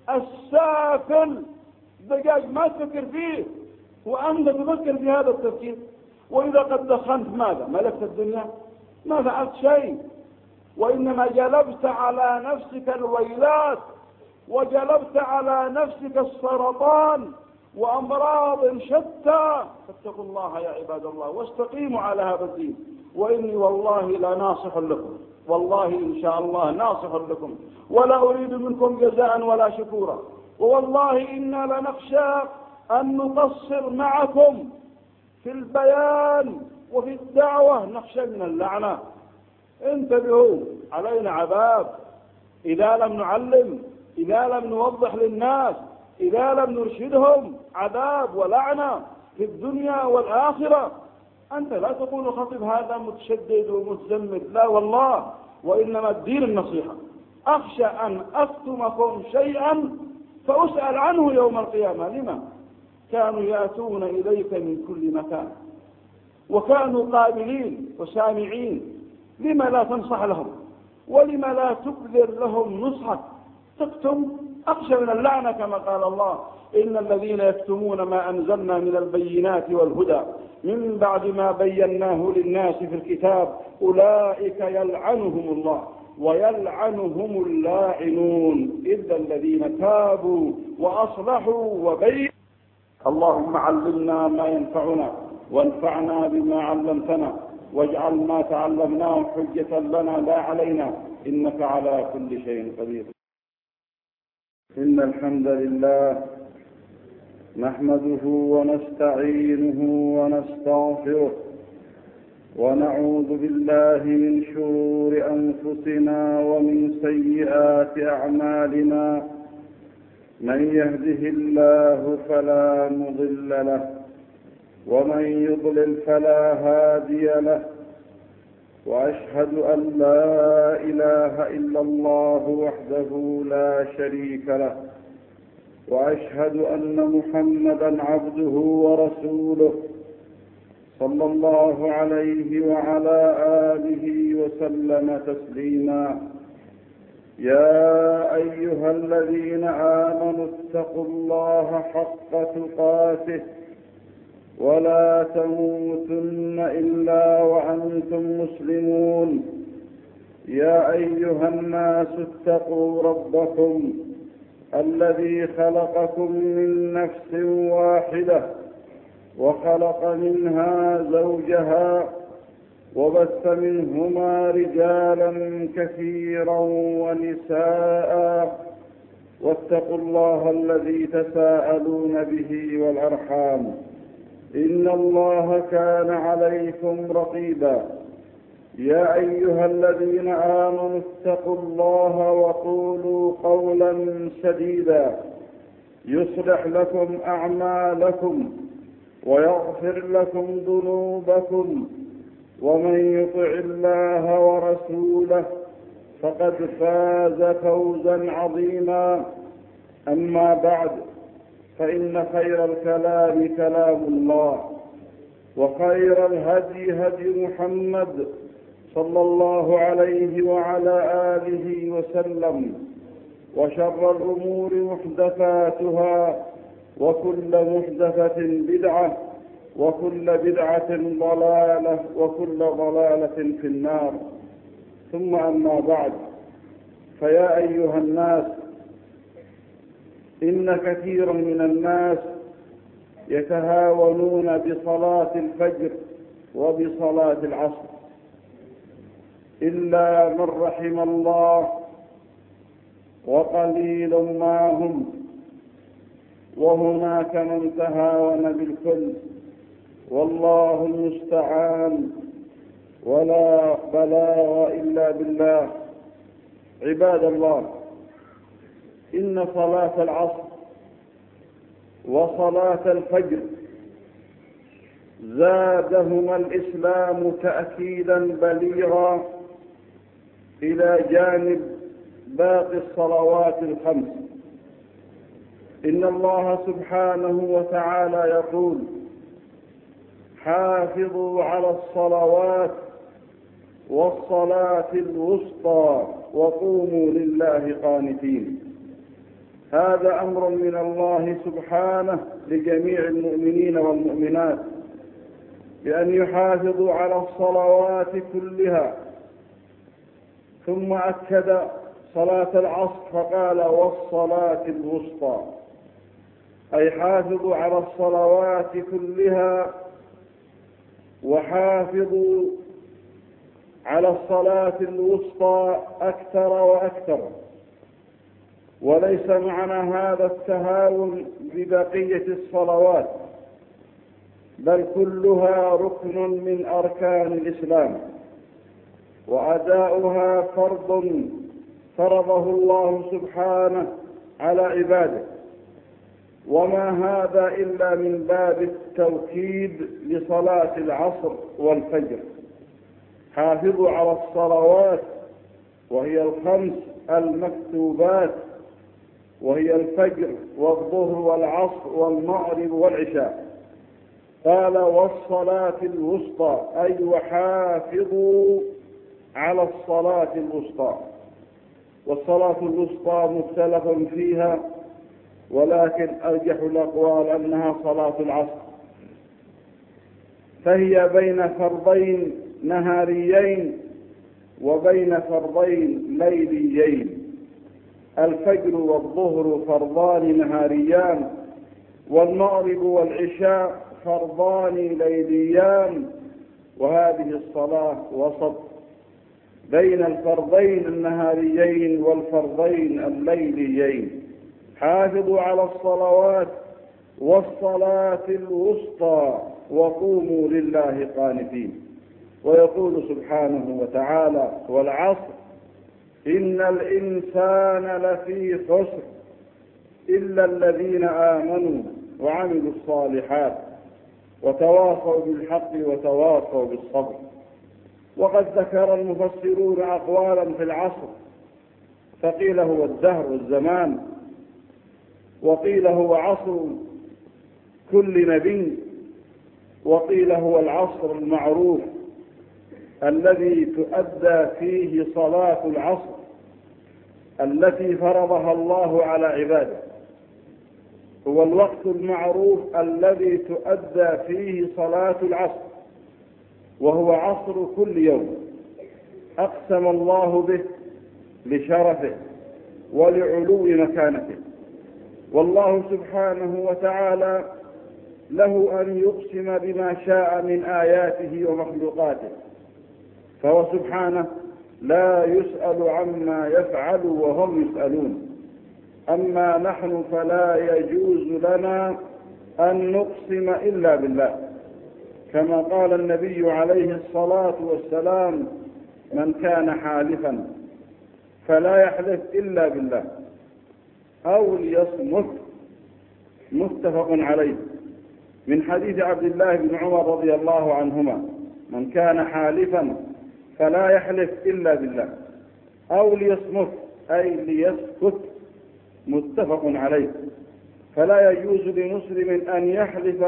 السافل. الدجاج ما تفكر فيه وأنت تفكر في هذا التفكير. وإذا قد دخنت ماذا؟ ملكت الدنيا؟ ما فعلت شيء، وإنما جلبت على نفسك الويلات، وجلبت على نفسك السرطان وأمراض شتى. فاتقوا الله يا عباد الله واستقيموا على هذا الدين. وإني والله لا ناصح لكم، والله إن شاء الله ناصح لكم، ولا أريد منكم جزاء ولا شكورا. ووالله إنا لنخشى أن نقصر معكم في البيان وفي الدعوة، نخشى من اللعنة. انتبهوا، علينا عذاب إذا لم نعلم، إذا لم نوضح للناس، إذا لم نرشدهم، عذاب ولعنة في الدنيا والآخرة. أنت لا تقول خطيب هذا متشدد ومتزمت، لا والله، وإنما الدين النصيحة. أخشى أن أكتمكم شيئا فأسأل عنه يوم القيامة. لما؟ كانوا يأتون إليك من كل مكان وكانوا قابلين وسامعين. لما لا تنصح لهم؟ ولما لا تبذر لهم نصحك؟ تكتم، أخشى من اللعنة، كما قال الله: إن الذين يكتمون ما أنزلنا من البينات والهدى من بعد ما بيناه للناس في الكتاب أولئك يلعنهم الله ويلعنهم اللاعنون إلا الذين تابوا وأصلحوا وبينوا. اللهم علمنا ما ينفعنا وانفعنا بما علمتنا، واجعل ما تعلمناه حجة لنا لا علينا، إنك على كل شيء قدير. إن الحمد لله نحمده ونستعينه ونستغفره، ونعوذ بالله من شرور أنفسنا ومن سيئات أعمالنا. من يهده الله فلا مضل له، ومن يضلل فلا هادي له، وأشهد أن لا إله إلا الله وحده لا شريك له، وأشهد أن محمدا عبده ورسوله صلى الله عليه وعلى آله وسلم تسليما. يا أيها الذين آمنوا اتقوا الله حق تقاته ولا تموتن إلا وأنتم مسلمون. يا أيها الناس اتقوا ربكم الذي خلقكم من نفس واحدة وخلق منها زوجها وبث منهما رجالا كثيرا ونساء، واتقوا الله الذي تساءلون به والأرحام، إن الله كان عليكم رقيبا. يا أيها الذين آمنوا اتقوا الله وقولوا قولا سديدا يصلح لكم أعمالكم ويغفر لكم ذنوبكم، ومن يطع الله ورسوله فقد فاز فوزا عظيما. أما بعد، فإن خير الكلام كلام الله، وخير الهدي هدي محمد صلى الله عليه وعلى آله وسلم، وشر الأمور محدثاتها، وكل محدثة بدعة، وكل بدعة ضلالة، وكل ضلالة في النار. ثم أما بعد، فيا أيها الناس، إن كثيرا من الناس يتهاونون بصلاة الفجر وبصلاة العصر، إلا من رحم الله، وقليل ما هم، وهناك من تهاون بالكل، والله المستعان، ولا بلاغ إلا بالله. عباد الله، إن صلاة العصر وصلاة الفجر زادهما الإسلام تأكيدا بليغا إلى جانب باقي الصلوات الخمس. إن الله سبحانه وتعالى يقول: حافظوا على الصلوات والصلاة الوسطى وقوموا لله قانتين. هذا أمر من الله سبحانه لجميع المؤمنين والمؤمنات بأن يحافظوا على الصلوات كلها، ثم أكد صلاة العصر فقال: والصلاة الوسطى، أي حافظوا على الصلوات كلها، وحافظوا على الصلاة الوسطى أكثر وأكثر. وليس معنى هذا التهاون ببقية الصلوات، بل كلها ركن من أركان الإسلام، وأداؤها فرض فرضه الله سبحانه على عباده، وما هذا إلا من باب التوكيد لصلاة العصر والفجر. حافظوا على الصلوات، وهي الخمس المكتوبات، وهي الفجر والظهر والعصر والمغرب والعشاء. قال: والصلاة الوسطى، أي وحافظوا على الصلاة الوسطى. والصلاة الوسطى مختلف فيها، ولكن أرجح الأقوال أنها صلاة العصر، فهي بين فرضين نهاريين وبين فرضين ليليين. الفجر والظهر فرضان نهاريان، والمغرب والعشاء فرضان ليليان، وهذه الصلاة وسط بين الفرضين النهاريين والفرضين الليليين. حافظوا على الصلوات والصلاة الوسطى وقوموا لله قانتين. ويقول سبحانه وتعالى: والعصر إن الإنسان لفي خسر إلا الذين آمنوا وعملوا الصالحات وتواصوا بالحق وتواصوا بالصبر. وقد ذكر المفسرون أقوالا في العصر، فقيل هو الدهر والزمان، وقيل هو عصر كل نبي، وقيل هو العصر المعروف الذي تؤدى فيه صلاة العصر التي فرضها الله على عباده. هو الوقت المعروف الذي تؤدى فيه صلاة العصر، وهو عصر كل يوم أقسم الله به لشرفه ولعلو مكانته. والله سبحانه وتعالى له أن يقسم بما شاء من آياته ومخلوقاته، فهو سبحانه لا يسأل عما يفعل وهم يسألون. أما نحن فلا يجوز لنا أن نقسم إلا بالله، كما قال النبي عليه الصلاة والسلام: من كان حالفا فلا يحلف إلا بالله أو ليصمت. متفق عليه، من حديث عبد الله بن عمر رضي الله عنهما: من كان حالفا فلا يحلف إلا بالله أو ليصمت، أي ليسكت. متفق عليه. فلا يجوز لمسلم أن يحلف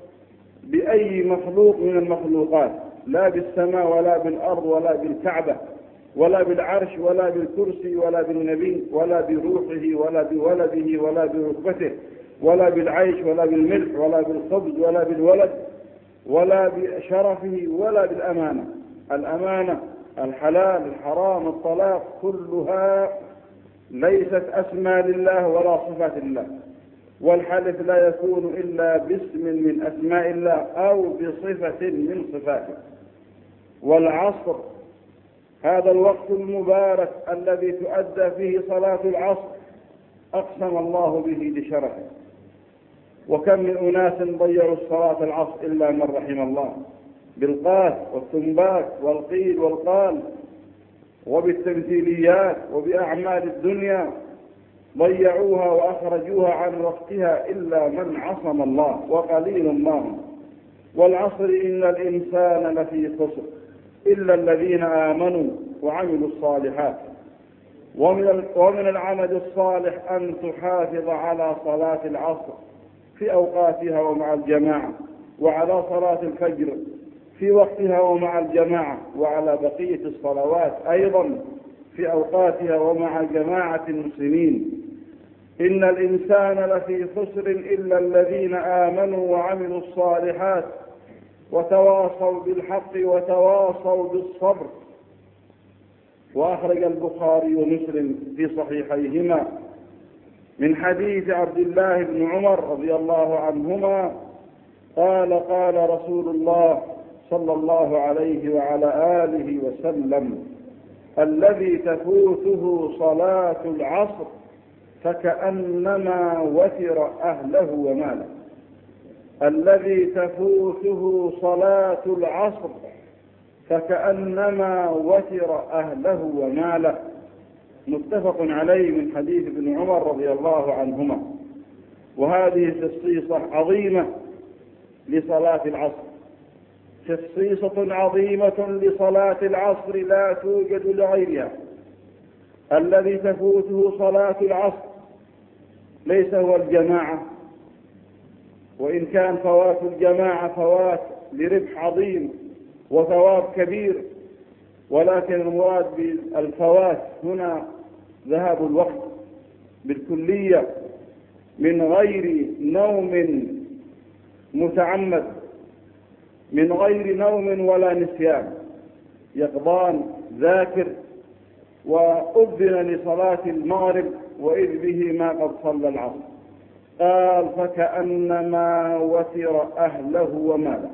بأي مخلوق من المخلوقات، لا بالسماء ولا بالأرض ولا بالكعبة ولا بالعرش ولا بالكرسي ولا بالنبي ولا بروحه ولا بولده ولا بركبته ولا بالعيش ولا بالملح ولا بالخبز ولا بالولد ولا بشرفه ولا بالأمانة. الأمانة، الحلال، الحرام، الطلاق، كلها ليست أسماء لله ولا صفات الله. والحلف لا يكون إلا باسم من أسماء الله أو بصفة من صفاته. والعصر، هذا الوقت المبارك الذي تؤدى فيه صلاة العصر، أقسم الله به لشرفه. وكم من أناس ضيعوا الصلاة العصر إلا من رحم الله، بالقاس والتنباك والقيل والقال وبالتمثيليات وبأعمال الدنيا، ضيعوها وأخرجوها عن وقتها إلا من عصم الله، وقليل ما هم. والعصر إن الإنسان لفي خسر إلا الذين آمنوا وعملوا الصالحات. ومن ومن العمل الصالح أن تحافظ على صلاة العصر في أوقاتها ومع الجماعة، وعلى صلاة الفجر في وقتها ومع الجماعة، وعلى بقية الصلوات أيضا في أوقاتها ومع جماعة المسلمين. إن الإنسان لفي خسر إلا الذين آمنوا وعملوا الصالحات وتواصوا بالحق وتواصوا بالصبر. وأخرج البخاري ومسلم في صحيحيهما من حديث عبد الله بن عمر رضي الله عنهما قال: قال رسول الله صلى الله عليه وعلى آله وسلم: الذي تفوته صلاة العصر فكأنما وتر أهله وماله. الذي تفوته صلاة العصر فكأنما وتر أهله وماله. متفق عليه، من حديث ابن عمر رضي الله عنهما. وهذه خصيصة عظيمة لصلاة العصر، خصيصة عظيمة لصلاة العصر لا توجد لغيرها. الذي تفوته صلاة العصر ليس هو الجماعة، وإن كان فوات الجماعة فوات لربح عظيم وثواب كبير، ولكن المراد بالفوات هنا ذهاب الوقت بالكلية من غير نوم متعمد، من غير نوم ولا نسيان، يقظان ذاكر. وأذن لصلاة المغرب وإذ به ما قد صلى العصر، قال: فكأنما وتر أهله وماله،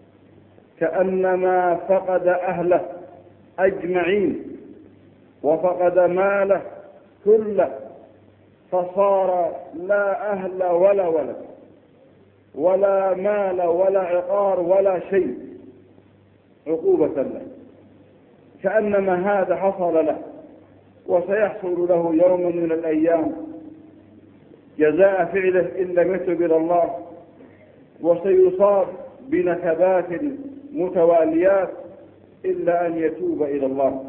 كأنما فقد أهله أجمعين وفقد ماله كله، فصار لا أهل ولا ولد ولا مال ولا عقار ولا شيء، عقوبة له. كأنما هذا حصل له وسيحصل له يوم من الأيام جزاء فعله إن لم يتب إلى الله، وسيصاب بنكبات متواليات إلا أن يتوب إلى الله.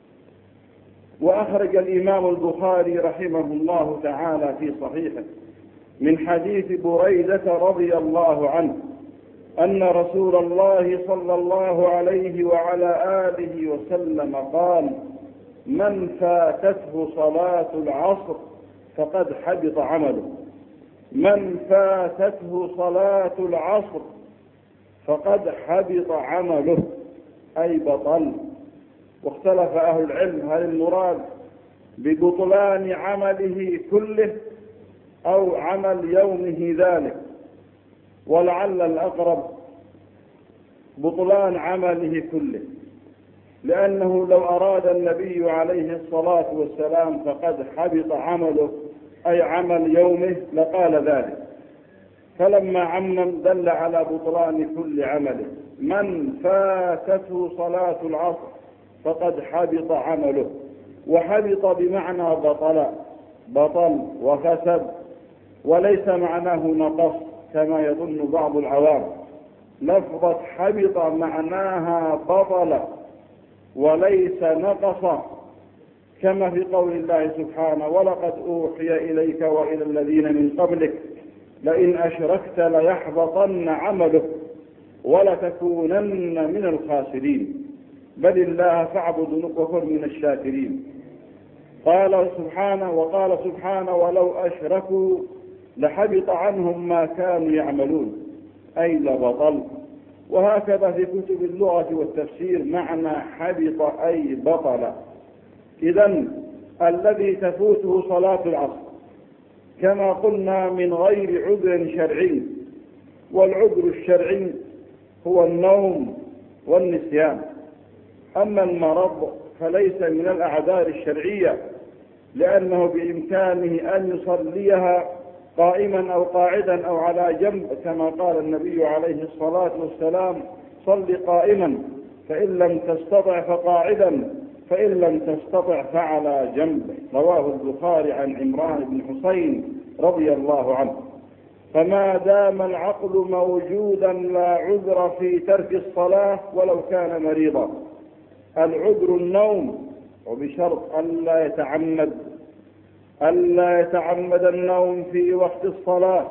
وأخرج الإمام البخاري رحمه الله تعالى في صحيحه من حديث بريدة رضي الله عنه أن رسول الله صلى الله عليه وعلى آله وسلم قال: من فاتته صلاة العصر فقد حبط عمله. من فاتته صلاة العصر فقد حبط عمله، أي بطل. واختلف أهل العلم هل المراد ببطلان عمله كله أو عمل يومه ذلك، ولعل الأقرب بطلان عمله كله، لأنه لو أراد النبي عليه الصلاة والسلام فقد حبط عمله أي عمل يومه لقال ذلك، فلما عمم دل على بطلان كل عمله. من فاتته صلاة العصر فقد حبط عمله، وحبط بمعنى بطل بطل وفسد، وليس معناه نقص كما يظن بعض العوام. لفظة حبط معناها بطل وليس نقص، كما في قول الله سبحانه: ولقد أوحي إليك وإلى الذين من قبلك لئن أشركت ليحبطن عملك ولتكونن من الخاسرين بل الله فاعبد وكن من الشاكرين. قال سبحانه وقال سبحانه: ولو أشركوا لحبط عنهم ما كانوا يعملون، أي لبطل. وهكذا في كتب اللغة والتفسير معنى حبط أي بطل. إذن الذي تفوته صلاة العصر كما قلنا من غير عذر شرعي، والعذر الشرعي هو النوم والنسيان. أما المرض فليس من الأعذار الشرعية، لأنه بإمكانه أن يصليها قائما أو قاعدا أو على جنب، كما قال النبي عليه الصلاة والسلام: صل قائما فإن لم تستطع فقاعدا فإن لم تستطع فعلى جنب. رواه البخاري عن عمران بن حسين رضي الله عنه. فما دام العقل موجودا لا عذر في ترك الصلاة ولو كان مريضا. العذر النوم، وبشرط ألا يتعمد ألا يتعمد النوم في وقت الصلاة،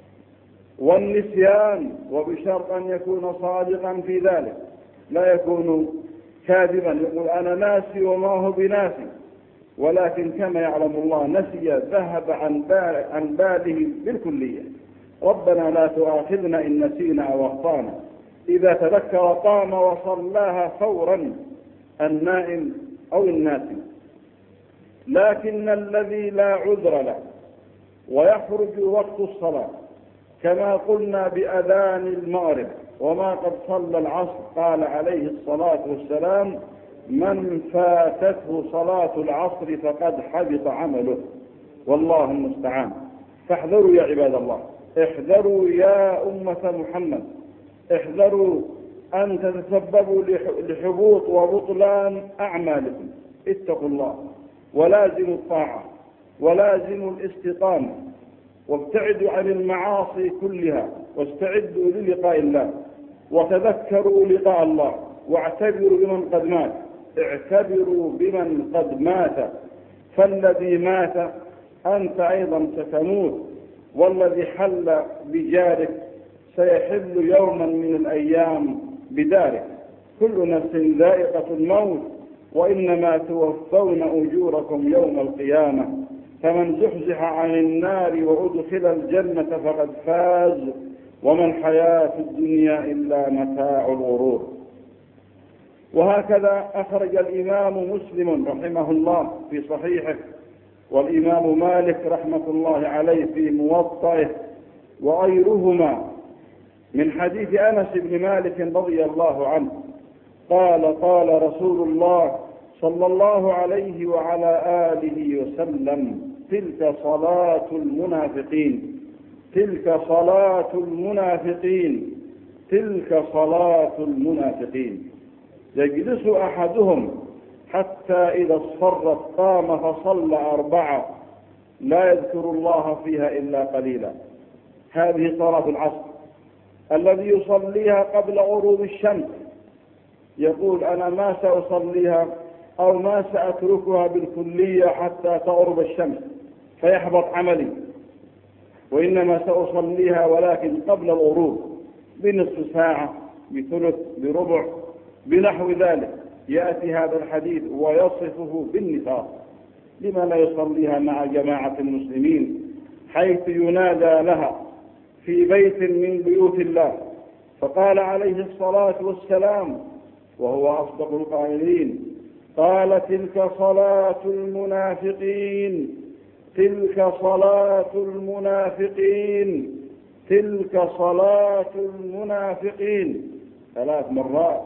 والنسيان، وبشرط أن يكون صادقا في ذلك، لا يكون كاذبا يقول أنا ناسي وما هو بناسي، ولكن كما يعلم الله نسي ذهب عن عن باله بالكلية. ربنا لا تؤاخذنا إن نسينا أو أخطأنا. إذا تذكر قام وصلاها فورا النائم أو الناسي. لكن الذي لا عذر له ويخرج وقت الصلاة كما قلنا بأذان المغرب وما قد صلى العصر، قال عليه الصلاة والسلام: من فاتته صلاة العصر فقد حبط عمله. والله المستعان. فاحذروا يا عباد الله، احذروا يا أمة محمد، احذروا أن تتسببوا لحبوط وبطلان أعمالكم. اتقوا الله ولازموا الطاعة ولازموا الاستقامة، وابتعدوا عن المعاصي كلها، واستعدوا للقاء الله، وتذكروا لقاء الله، واعتبروا بمن قد مات اعتبروا بمن قد مات، فالذي مات أنت أيضا ستموت، والذي حل بجارك سيحل يوما من الأيام بدارك. كل نفس ذائقة الموت وإنما توفون أجوركم يوم القيامة، فمن زحزح عن النار وأدخل الجنة فقد فاز، وما الحياة الدنيا إلا متاع الغرور. وهكذا أخرج الإمام مسلم رحمه الله في صحيحه، والإمام مالك رحمة الله عليه في موطئه، وغيرهما من حديث أنس بن مالك رضي الله عنه قال: قال رسول الله صلى الله عليه وعلى آله وسلم: تلك صلاة المنافقين تلك صلاة المنافقين تلك صلاة المنافقين يجلس أحدهم حتى إذا اصفرت قام فصلى أربعة لا يذكر الله فيها إلا قليلا. هذه صلاة العصر الذي يصليها قبل غروب الشمس يقول: أنا ما سأصليها أو ما سأتركها بالكلية حتى تغرب الشمس فيحبط عملي، وإنما سأصليها ولكن قبل الغروب بنصف ساعة، بثلث، بربع، بنحو ذلك. يأتي هذا الحديث ويصفه بالنفاق. لما لا يصليها مع جماعة المسلمين حيث ينادى لها في بيت من بيوت الله؟ فقال عليه الصلاة والسلام وهو أصدق القائلين: قال: تلك صلاة المنافقين تلك صلاة المنافقين تلك صلاة المنافقين ثلاث مرات.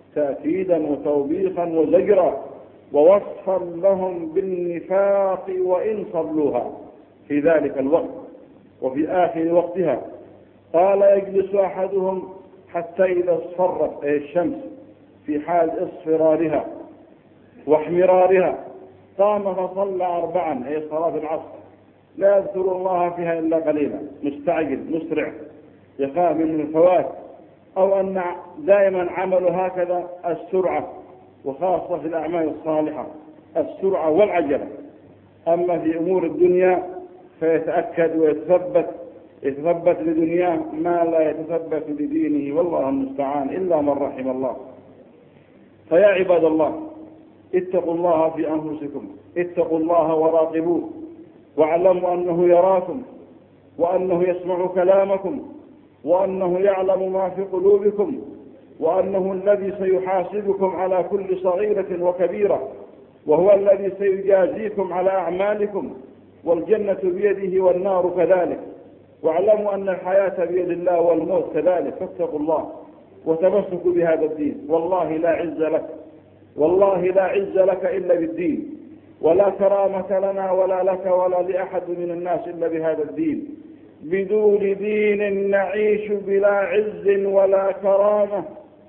تأكيدا وتوبيخا وزجرا ووصفا لهم بالنفاق وإن صلوها في ذلك الوقت وفي آخر وقتها. قال يجلس أحدهم حتى إذا اصفرت أي الشمس في حال اصفرارها واحمرارها قام فصلى أربعا أي صلاة العصر لا يذكر الله فيها إلا قليلا، مستعجل مسرع يخاف من الفوات، أو أن دائما عمل هكذا السرعة، وخاصة في الأعمال الصالحة السرعة والعجلة. أما في أمور الدنيا فيتأكد ويتثبت يتثبت لدنياه ما لا يتثبت لدينه، والله المستعان إلا من رحم الله. فيا عباد الله اتقوا الله في أنفسكم، اتقوا الله وراقبوه، واعلموا أنه يراكم، وأنه يسمع كلامكم، وأنه يعلم ما في قلوبكم، وأنه الذي سيحاسبكم على كل صغيرة وكبيرة، وهو الذي سيجازيكم على أعمالكم، والجنة بيده والنار كذلك. واعلموا أن الحياة بيد الله والموت كذلك، فاتقوا الله وتمسكوا بهذا الدين. والله لا عز لك والله لا عز لك إلا بالدين، ولا كرامة لنا ولا لك ولا لأحد من الناس إلا بهذا الدين. بدون دين نعيش بلا عز ولا كرامة،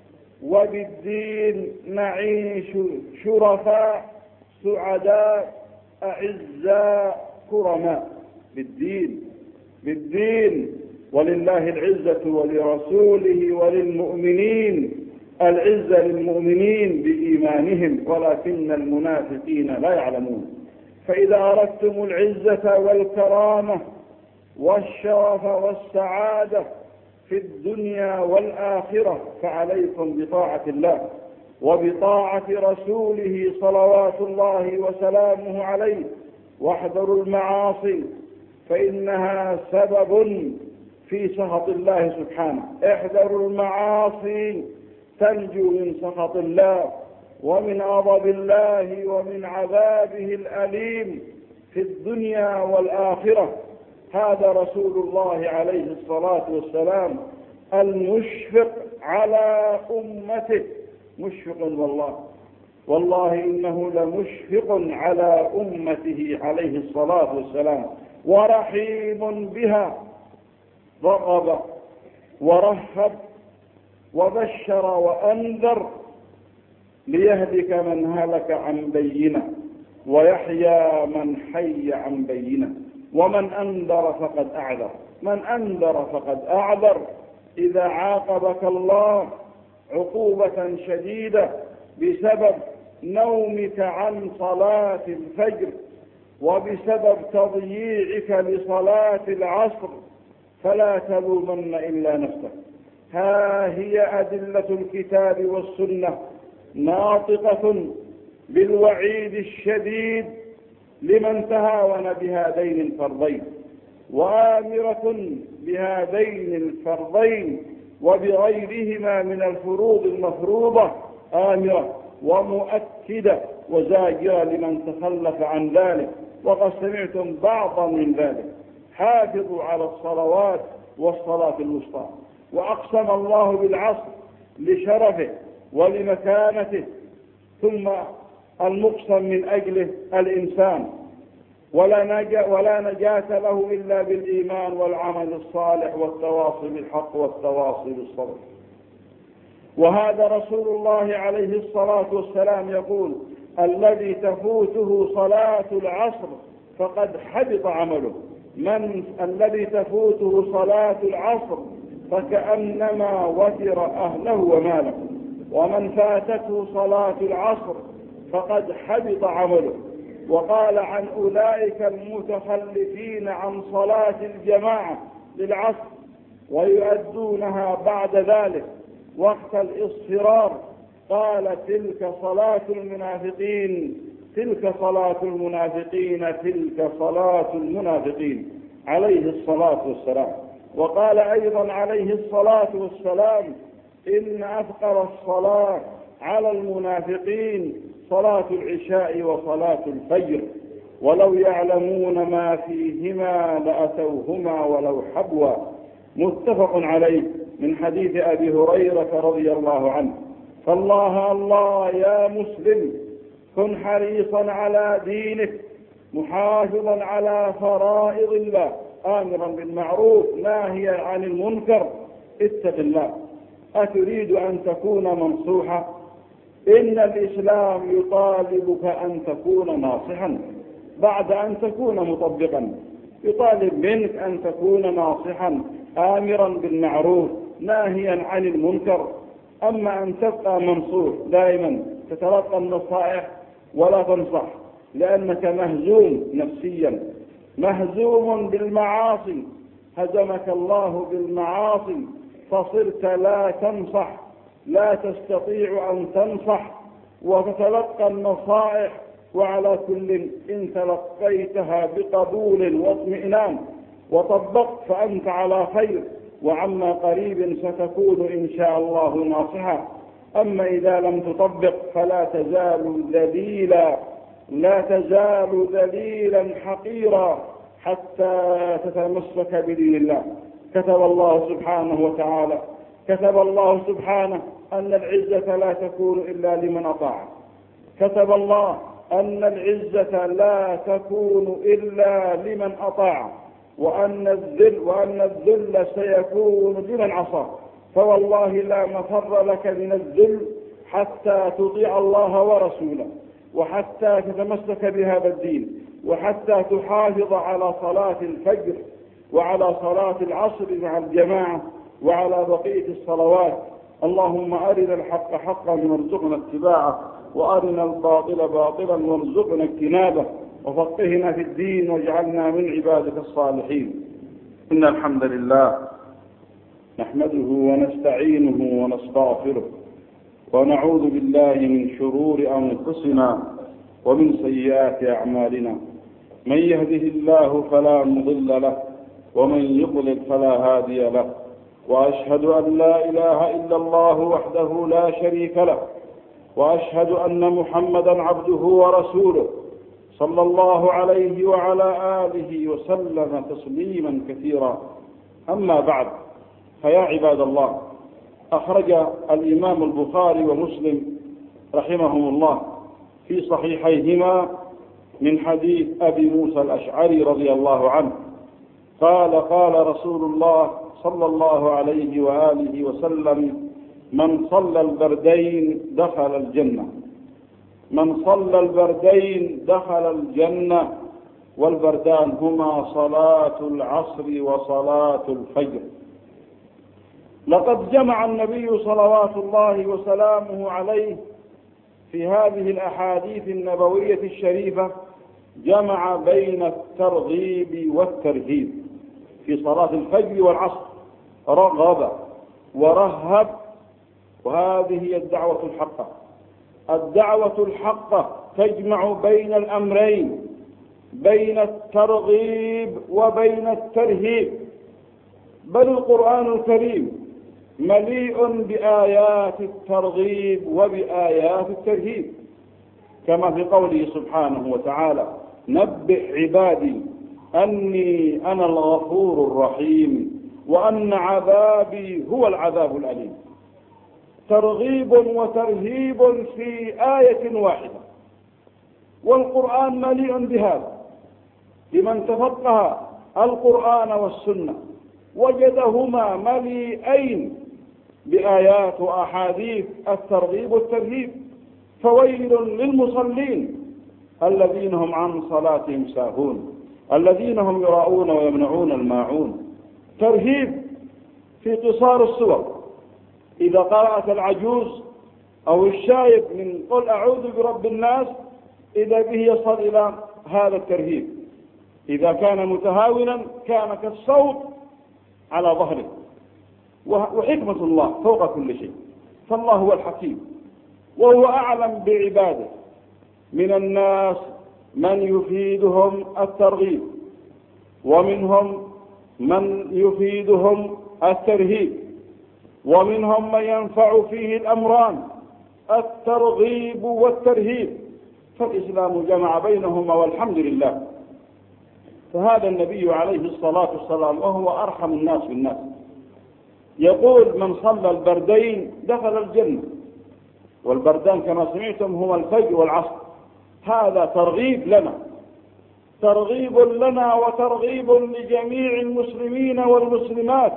وبالدين نعيش شرفاء سعداء أعزاء كرماء. بالدين بالدين ولله العزة ولرسوله وللمؤمنين. العزة للمؤمنين بإيمانهم، ولكن المنافقين لا يعلمون. فإذا أردتم العزة والكرامة والشرف والسعادة في الدنيا والآخرة فعليكم بطاعة الله وبطاعة رسوله صلوات الله وسلامه عليه، واحذروا المعاصي فإنها سبب في سخط الله سبحانه. احذروا المعاصي تنجو من سخط الله ومن غضب الله ومن عذابه الأليم في الدنيا والآخرة. هذا رسول الله عليه الصلاة والسلام المشفق على أمته، مشفق والله والله إنه لمشفق على أمته عليه الصلاة والسلام، ورحيم بها، رغب ورهب وبشر وأنذر ليهلك من هلك عن بينة ويحيى من حي عن بينة. ومن أنذر فقد أعذر، من أنذر فقد أعذر. إذا عاقبك الله عقوبة شديدة بسبب نومك عن صلاة الفجر وبسبب تضييعك لصلاة العصر فلا تلومن إلا نفسك. ها هي أدلة الكتاب والسنة ناطقة بالوعيد الشديد لمن تهاون بهذين الفرضين، وآمرة بهذين الفرضين وبغيرهما من الفروض المفروضة، آمرة ومؤكدة وزاجرة لمن تخلف عن ذلك. وقد سمعتم بعضا من ذلك. حافظوا على الصلوات والصلاة الوسطى. وأقسم الله بالعصر لشرفه ولمكانته، ثم المقسم من أجله الإنسان، ولا نجاة, ولا نجاة له إلا بالإيمان والعمل الصالح والتواصي بالحق والتواصي بالصبر. وهذا رسول الله عليه الصلاة والسلام يقول: الذي تفوته صلاة العصر فقد حبط عمله. من الذي تفوته صلاة العصر فكأنما وتر أهله وماله، ومن فاتته صلاة العصر فقد حبط عمله. وقال عن أولئك المتخلفين عن صلاة الجماعة للعصر ويؤدونها بعد ذلك وقت الإصفرار، قال: تلك صلاة المنافقين تلك صلاة المنافقين تلك صلاة المنافقين عليه الصلاة والسلام. وقال أيضا عليه الصلاة والسلام: إن أثقل الصلاة على المنافقين صلاة العشاء وصلاة الفجر، ولو يعلمون ما فيهما لأتوهما ولو حبوا. متفق عليه من حديث أبي هريرة رضي الله عنه. فالله الله يا مسلم كن حريصا على دينك، محافظا على فرائض الله، آمرا بالمعروف ناهيا عن المنكر، اتق الله. أتريد أن تكون منصوحا؟ إن الإسلام يطالبك أن تكون ناصحا بعد أن تكون مطبقا، يطالب منك أن تكون ناصحا آمرا بالمعروف ناهيا عن المنكر. أما أن تبقى منصوح دائما تتلقى النصائح ولا تنصح، لأنك مهزوم نفسيا، مهزوم بالمعاصي، هزمك الله بالمعاصي فصرت لا تنصح، لا تستطيع أن تنصح وتتلقى النصائح. وعلى كل إن تلقيتها بقبول واطمئنان وطبقت فأنت على خير، وعما قريب ستكون إن شاء الله ناصحا. أما إذا لم تطبق فلا تزال ذليلا، لا تزال ذليلا حقيرا حتى تتمسك بدين الله. كتب الله سبحانه وتعالى كتب الله سبحانه أن العزة لا تكون إلا لمن أطاع. كتب الله أن العزة لا تكون إلا لمن أطاع، وأن الذل وأن الذل سيكون لمن عصى. فوالله لا مفر لك من الذل حتى تطيع الله ورسوله، وحتى تتمسك بهذا الدين، وحتى تحافظ على صلاة الفجر وعلى صلاة العصر مع الجماعة وعلى بقية الصلوات. اللهم أرنا الحق حقا وارزقنا اتباعه، وأرنا الباطل باطلا وارزقنا اجتنابه، وفقهنا في الدين واجعلنا من عبادك الصالحين. إن الحمد لله نحمده ونستعينه ونستغفره، ونعوذ بالله من شرور أنفسنا ومن سيئات أعمالنا. من يهده الله فلا مضل له، ومن يضلل فلا هادي له. وأشهد أن لا إله إلا الله وحده لا شريك له، وأشهد أن محمدا عبده ورسوله صلى الله عليه وعلى آله وسلم تسليما كثيرا. أما بعد، فيا عباد الله، أخرج الإمام البخاري ومسلم رحمهم الله في صحيحيهما من حديث أبي موسى الأشعري رضي الله عنه قال قال رسول الله صلى الله عليه وآله وسلم: من صلى البردين دخل الجنة، من صلى البردين دخل الجنة. والبردان هما صلاة العصر وصلاة الفجر. لقد جمع النبي صلوات الله وسلامه عليه في هذه الأحاديث النبوية الشريفة، جمع بين الترغيب والترهيب في صلاة الفجر والعصر، رغب ورهب. وهذه هي الدعوة الحقة. الدعوة الحقة تجمع بين الأمرين، بين الترغيب وبين الترهيب. بل القرآن الكريم مليء بآيات الترغيب وبآيات الترهيب، كما في قوله سبحانه وتعالى: نبئ عبادي أني أنا الغفور الرحيم وأن عذابي هو العذاب الأليم. ترغيب وترهيب في آية واحدة، والقرآن مليء بهذا. لمن تفقه القرآن والسنة وجدهما مليئين بآيات وأحاديث الترغيب والترهيب. فويل للمصلين الذين هم عن صلاتهم ساهون، الذين هم يراءون ويمنعون الماعون. ترهيب في قصار السور، إذا قرأت العجوز أو الشايب من قل أعوذ برب الناس إذا به يصل إلى هذا الترهيب. إذا كان متهاونا كان كالصوت على ظهره. وحكمة الله فوق كل شيء، فالله هو الحكيم وهو أعلم بعباده. من الناس من يفيدهم الترغيب، ومنهم من يفيدهم الترهيب، ومنهم من ينفع فيه الأمران الترغيب والترهيب. فالإسلام جمع بينهما والحمد لله. فهذا النبي عليه الصلاة والسلام وهو أرحم الناس بالناس يقول: من صلى البردين دخل الجنة. والبردان كما سمعتم هما الفجر والعصر. هذا ترغيب لنا، ترغيب لنا وترغيب لجميع المسلمين والمسلمات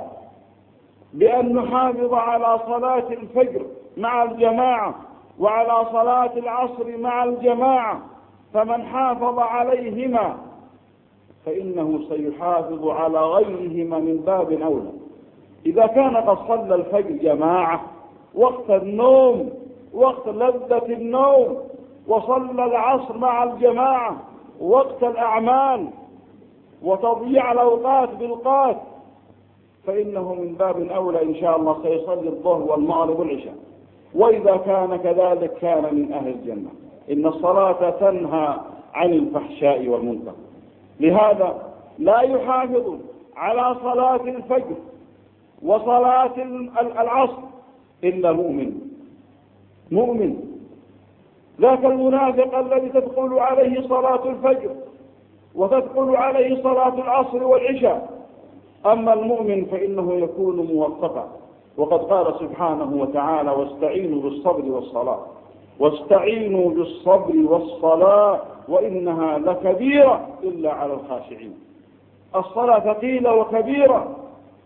بأن نحافظ على صلاة الفجر مع الجماعة وعلى صلاة العصر مع الجماعة، فمن حافظ عليهما فإنه سيحافظ على غيرهما من باب أولى. إذا كان قد صلى الفجر جماعة وقت النوم، وقت لذة النوم، وصلى العصر مع الجماعة وقت الأعمال وتضييع الأوقات بالقات، فإنه من باب أولى إن شاء الله سيصلي الظهر والمغرب والعشاء. وإذا كان كذلك كان من أهل الجنة. إن الصلاة تنهى عن الفحشاء والمنكر. لهذا لا يحافظ على صلاة الفجر وصلاة العصر إلا مؤمن. مؤمن ذاك المنافق الذي تدخل عليه صلاة الفجر وتدخل عليه صلاة العصر والعشاء. أما المؤمن فإنه يكون موفقا. وقد قال سبحانه وتعالى: واستعينوا بالصبر والصلاة، واستعينوا بالصبر والصلاة وإنها لكبيرة إلا على الخاشعين. الصلاة ثقيلة وكبيرة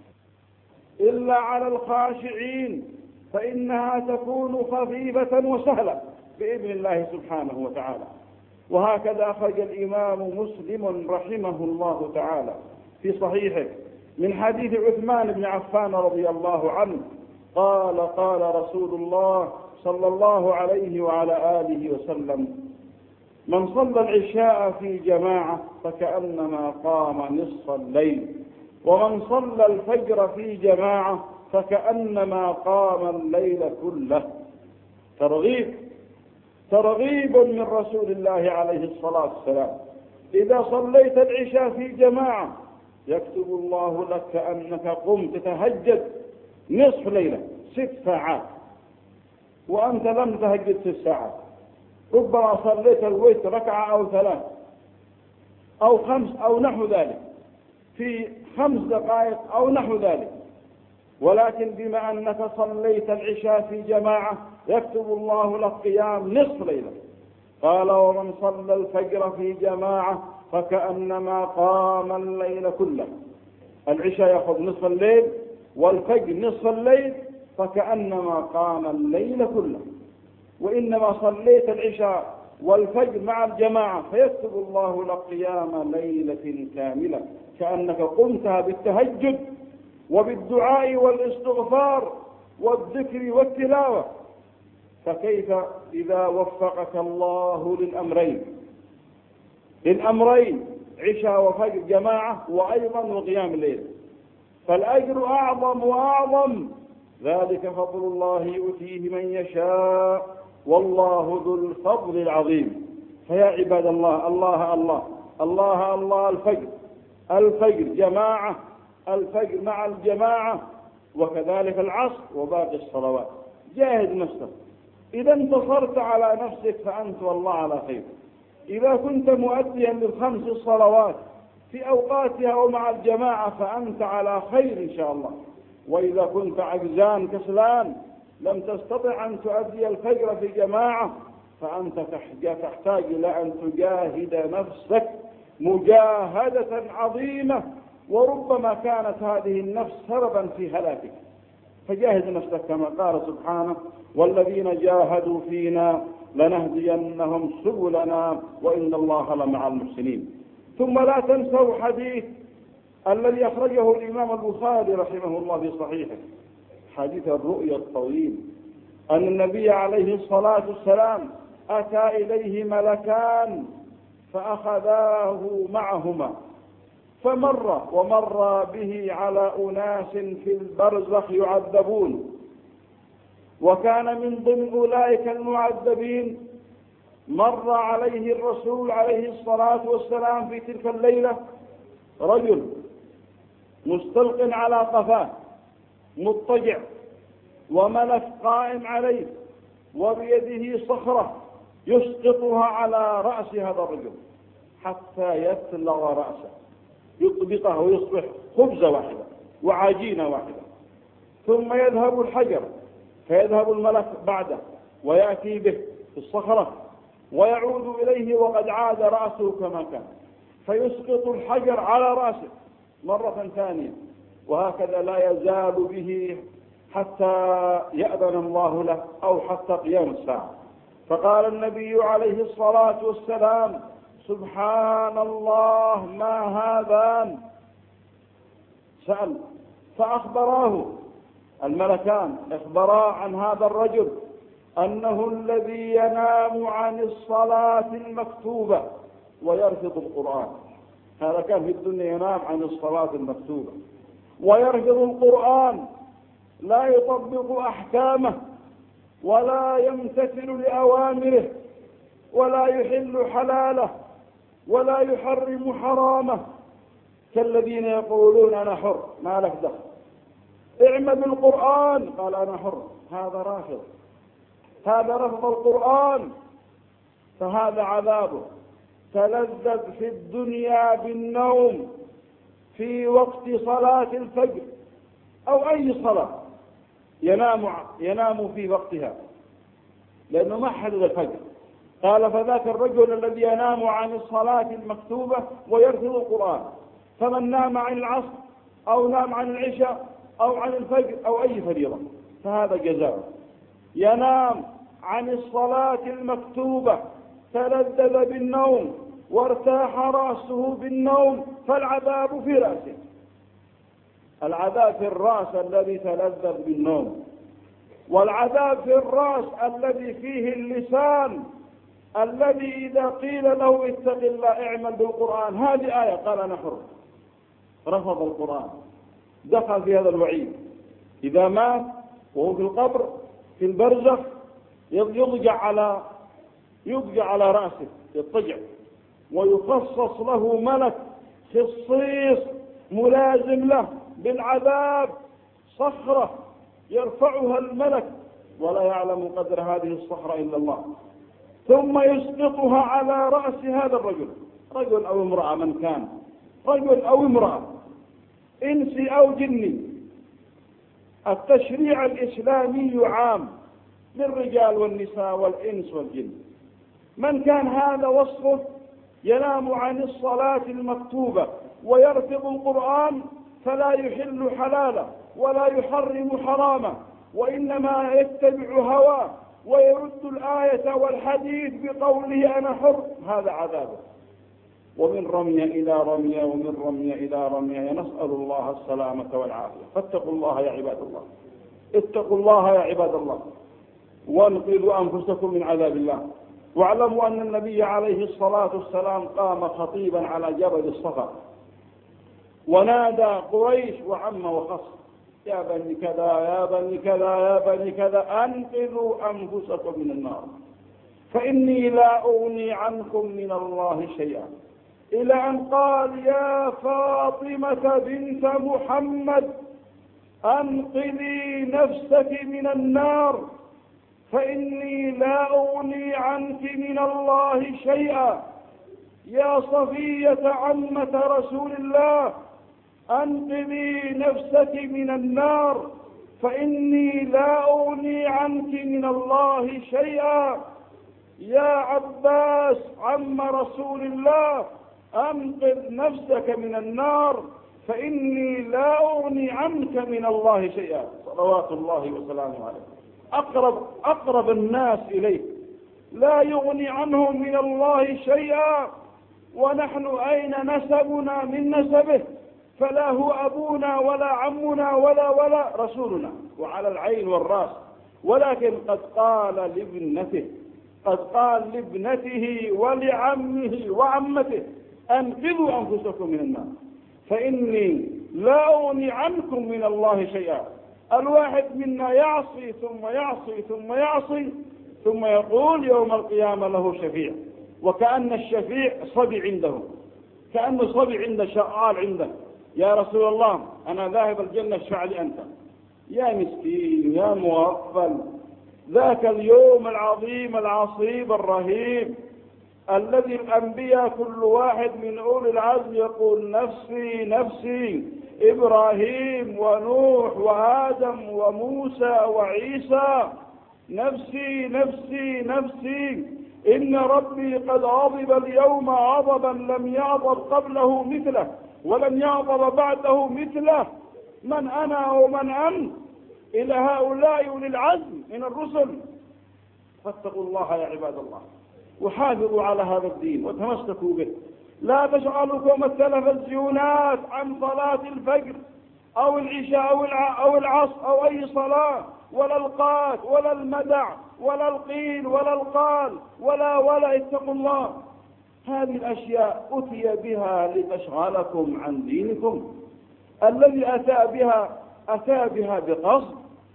إلا على الخاشعين، فإنها تكون خفيفة وسهلة بإذن الله سبحانه وتعالى. وهكذا أخرج الإمام مسلم رحمه الله تعالى في صحيحه من حديث عثمان بن عفان رضي الله عنه قال: قال رسول الله صلى الله عليه وعلى آله وسلم: من صلى العشاء في جماعة فكأنما قام نصف الليل، ومن صلى الفجر في جماعة فكأنما قام الليل كله. ترغيب ترغيب من رسول الله عليه الصلاة والسلام. إذا صليت العشاء في جماعة يكتب الله لك أنك قمت تهجد نصف ليلة ست ساعات، وأنت لم تهجد ست ساعات. ربما صليت الوتر ركعة أو ثلاث أو خمس أو نحو ذلك في خمس دقائق أو نحو ذلك، ولكن بما أنك صليت العشاء في جماعة يكتب الله لك قيام نصف ليلة. قال: ومن صلى الفجر في جماعة فكأنما قام الليل كله. العشاء يأخذ نصف الليل والفجر نصف الليل، فكأنما قام الليل كله. وإنما صليت العشاء والفجر مع الجماعة فيكتب الله لك قيام ليلة كاملة، كأنك قمتها بالتهجد وبالدعاء والاستغفار والذكر والتلاوة. فكيف إذا وفقك الله للأمرين للأمرين عشاء وفجر جماعة وأيضا وقيام الليل؟ فالأجر أعظم وأعظم. ذلك فضل الله يؤتيه من يشاء والله ذو الفضل العظيم. فيا عباد الله، الله الله الله الله الفجر الفجر جماعة، الفجر مع الجماعة، وكذلك العصر وباقي الصلوات. جاهد نفسك. إذا انتصرت على نفسك فأنت والله على خير. إذا كنت مؤديا للخمس الصلوات في أوقاتها ومع الجماعة فأنت على خير إن شاء الله. وإذا كنت عجزان كسلان لم تستطع أن تؤدي الفجر في جماعة فأنت تحتاج إلى أن تجاهد نفسك مجاهدة عظيمة، وربما كانت هذه النفس سببا في هلاكك. فجاهد نفسك كما قال سبحانه: والذين جاهدوا فينا لنهدينهم سبلنا وإن الله لمع المحسنين. ثم لا تنسوا حديث الذي أخرجه الإمام البخاري رحمه الله في صحيحه، حديث الرؤيا الطويل، أن النبي عليه الصلاة والسلام أتى إليه ملكان فأخذاه معهما فمر ومر به على أناس في البرزخ يعذبون، وكان من ضمن أولئك المعذبين مر عليه الرسول عليه الصلاة والسلام في تلك الليلة رجل مستلق على قفاه مضطجع، وملك قائم عليه وبيده صخرة يسقطها على رأس هذا الرجل حتى يثلغ رأسه، يطبقه ويصبح خبزة واحدة وعجينة واحدة. ثم يذهب الحجر فيذهب الملك بعده ويأتي به في الصخرة ويعود إليه وقد عاد رأسه كما كان، فيسقط الحجر على رأسه مرة ثانية، وهكذا لا يزال به حتى يأذن الله له أو حتى قيام الساعة. فقال النبي عليه الصلاة والسلام: سبحان الله ما هذان. سأل فأخبراه الملكان، أخبرا عن هذا الرجل أنه الذي ينام عن الصلاة المكتوبة ويرفض القرآن. هذا كان في الدنيا ينام عن الصلاة المكتوبة ويرفض القرآن، لا يطبق أحكامه ولا يمتثل لأوامره ولا يحل حلاله ولا يحرم حرامه، كالذين يقولون أنا حر، ما لك دخل، اعمل بالقرآن، قال أنا حر. هذا رافض، هذا رفض القرآن، فهذا عذابه. تلذذ في الدنيا بالنوم في وقت صلاة الفجر أو أي صلاة، ينام ينام في وقتها لأنه ما حدد الفجر. قال: فذاك الرجل الذي ينام عن الصلاة المكتوبة ويرفض القرآن، فمن نام عن العصر أو نام عن العشاء أو عن الفجر أو أي فريضة فهذا جزاؤه. ينام عن الصلاة المكتوبة، تلذذ بالنوم وارتاح رأسه بالنوم، فالعذاب في رأسه. العذاب في الرأس الذي تلذذ بالنوم، والعذاب في الرأس الذي فيه اللسان الذي إذا قيل له اتق الله اعمل بالقرآن، هذه آية قال أنا حر، رفض القرآن، دخل في هذا الوعيد. إذا مات وهو في القبر في البرزخ يضجع على يضجع على رأسه، يضطجع، ويخصص له ملك خصيص ملازم له بالعذاب، صخرة يرفعها الملك ولا يعلم قدر هذه الصخرة إلا الله، ثم يسقطها على رأس هذا الرجل، رجل أو امرأة من كان، رجل أو امرأة، إنسي أو جني. التشريع الإسلامي عام للرجال والنساء والإنس والجن. من كان هذا وصفه ينام عن الصلاة المكتوبة ويرفض القرآن فلا يحل حلاله ولا يحرم حرامه، وإنما يتبع هواه ويرد الآية والحديث بقوله أنا حر، هذا عذابه. ومن رمية إلى رمية ومن رمية إلى رمية، نسأل الله السلامة والعافية. فاتقوا الله يا عباد الله، اتقوا الله يا عباد الله، وانقذوا أنفسكم من عذاب الله. واعلموا أن النبي عليه الصلاة والسلام قام خطيبا على جبل الصفا ونادى قريش وعم وخص: يا بني كذا يا بني كذا يا بني كذا، أنقذوا أنفسكم من النار، فإني لا أغني عنكم من الله شيئا، إلى أن قال: يا فاطمة بنت محمد أنقذي نفسك من النار، فإني لا أغني عنك من الله شيئا. يا صفية عمة رسول الله أنقذي نفسك من النار، فإني لا أغني عنك من الله شيئا. يا عباس عم رسول الله أنقذ نفسك من النار، فإني لا أغني عنك من الله شيئا، صلوات الله وسلامه عليه. أقرب, أقرب الناس إليه لا يغني عنهم من الله شيئا، ونحن أين نسبنا من نسبه؟ فلا هو أبونا ولا عمنا ولا ولا رسولنا، وعلى العين والرأس. ولكن قد قال لابنته قد قال لابنته ولعمه وعمته: أنقذوا أنفسكم من النار، فإني لا أغني عنكم من الله شيئا. الواحد منا يعصي ثم يعصي ثم يعصي ثم يقول يوم القيامة له شفيع، وكأن الشفيع صبي عنده، كأنه صبي عنده شغال عنده: يا رسول الله أنا ذاهب الجنة اشفع لي أنت. يا مسكين يا مغفل، ذاك اليوم العظيم العصيب الرهيب الذي الأنبياء كل واحد من أولي العزم يقول: نفسي نفسي، إبراهيم ونوح وآدم وموسى وعيسى، نفسي نفسي نفسي إن ربي قد غضب اليوم غضبا لم يغضب قبله مثله ولن يغضب بعده مثله، من أنا ومن أنت؟ إلى هؤلاء أولي العزم من الرسل. فاتقوا الله يا عباد الله، وحافظوا على هذا الدين وتمسكوا به. لا تشغلكم التلفزيونات عن صلاة الفجر أو العشاء أو العصر أو أي صلاة، ولا القات ولا المدع ولا القيل ولا القال ولا ولا اتقوا الله. هذه الأشياء أتي بها لتشغلكم عن دينكم. الذي أتى بها أتى بها بقصد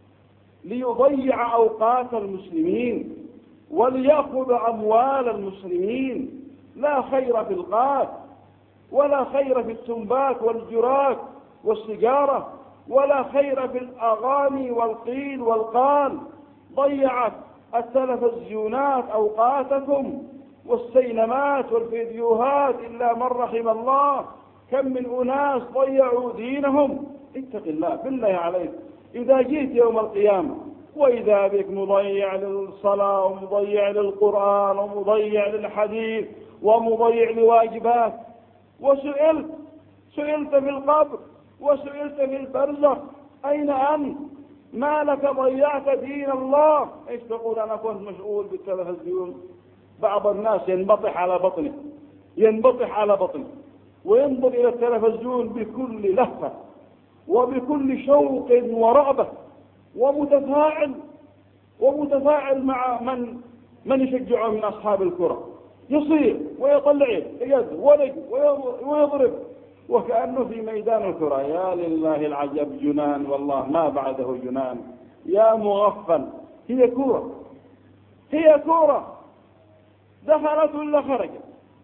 ليضيع أوقات المسلمين وليأخذ أموال المسلمين. لا خير في القات، ولا خير في التنباك والجراك والسجارة، ولا خير في الأغاني والقيل والقال. ضيعت التلفزيونات أوقاتكم والسينمات والفيديوهات إلا من رحم الله. كم من أناس ضيعوا دينهم. اتق الله بالله عليك، إذا جيت يوم القيامة وإذا بك مضيع للصلاة ومضيع للقرآن ومضيع للحديث ومضيع لواجبات، وسئلت سئلت في القبر وسئلت في البرزخ أين أنت؟ ما لك ضيعت دين الله؟ ايش تقول؟ أنا كنت مشغول بالتلفزيون. بعض الناس ينبطح على بطنه ينبطح على بطنه وينظر إلى التلفزيون بكل لهفة وبكل شوق ورغبة، ومتفاعل ومتفاعل مع من من يشجعه من أصحاب الكرة. يصير ويطلع يد ولد ويضرب وكأنه في ميدان الكرة. يا لله العجب، جنان والله ما بعده جنان. يا مغفل، هي كرة هي كرة دخلت ولا خرجت؟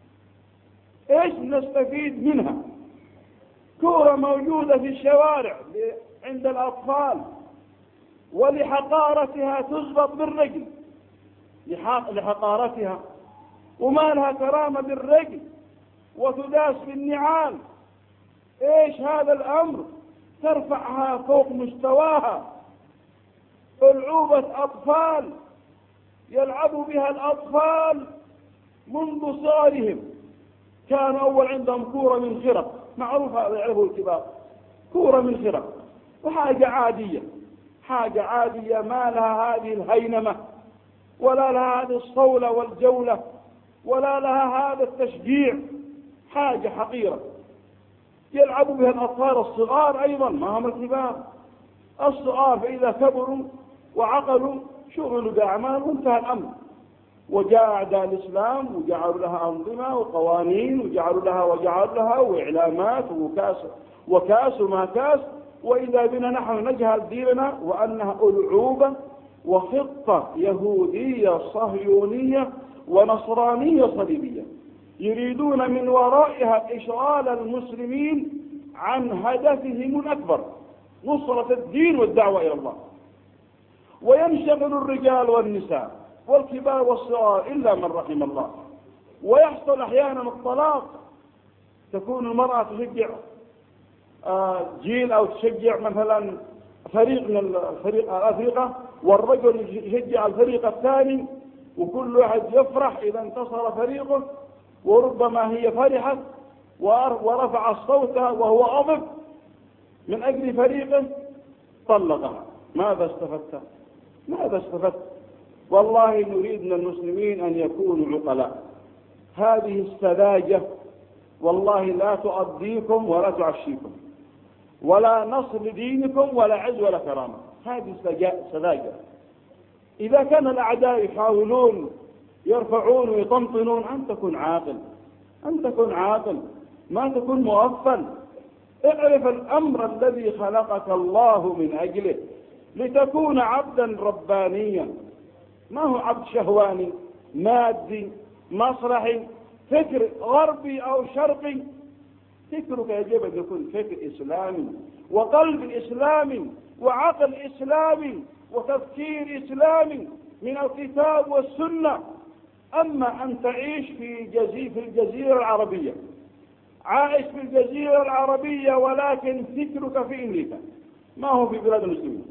ايش نستفيد منها؟ كرة موجودة في الشوارع عند الأطفال، ولحقارتها تضبط بالرجل، لحقارتها، وما لها كرامة بالرجل وتداس بالنعال. ايش هذا الأمر؟ ترفعها فوق مستواها. ألعوبة أطفال يلعب بها الأطفال منذ صغرهم. كان أول عندهم كورة من خرق، معروف هذا يعرفه الكبار، كورة من خرق، وحاجة عادية حاجة عادية ما لها هذه الهينمة ولا لها هذه الصولة والجولة ولا لها هذا التشجيع، حاجة حقيرة يلعب بها الأطفال الصغار أيضا ما هم الكبار. الصغار فإذا كبروا وعقلوا شغلوا بأعمال وانتهى الأمر. وجاء أعداء الإسلام وجعلوا لها أنظمة وقوانين وجعلوا لها وجعلوا لها وإعلامات وكاس وكاس وما كاس، وإذا بنا نحن نجهل ديننا وأنها ألعوبة وخطة يهودية صهيونية ونصرانية صليبية يريدون من ورائها إشغال المسلمين عن هدفهم الأكبر، نصرة الدين والدعوة إلى الله. وينشغل الرجال والنساء والكبار والصغار إلا من رحم الله. ويحصل أحيانا الطلاق، تكون المرأة تشجع جيل أو تشجع مثلا فريق من الفريق الأفريقة، والرجل يشجع الفريق الثاني، وكل واحد يفرح إذا انتصر فريقه، وربما هي فرحت ورفع صوتها وهو غضب من أجل فريقه، طلقها. ماذا استفدت؟ ماذا استفدت؟ والله نريد من المسلمين أن يكونوا عقلاء. هذه السذاجة والله لا تؤديكم ولا تعشيكم ولا نصر لدينكم ولا عز ولا كرامة. هذه سذاجة. إذا كان الأعداء يحاولون يرفعون ويطنطنون، أن تكون عاقل، أن تكون عاقل، ما تكون مغفل. اعرف الأمر الذي خلقك الله من أجله لتكون عبدا ربانيا، ما هو عبد شهواني مادي مصلحي فكر غربي أو شرقي. فكرك يجب أن يكون فكر إسلامي وقلب إسلامي وعقل إسلامي وتفكير إسلامي من الكتاب والسنة. أما أن تعيش في جزيرة في الجزيرة العربية، عايش في الجزيرة العربية ولكن فكرك في أمريكا، ما هو في بلاد المسلمين،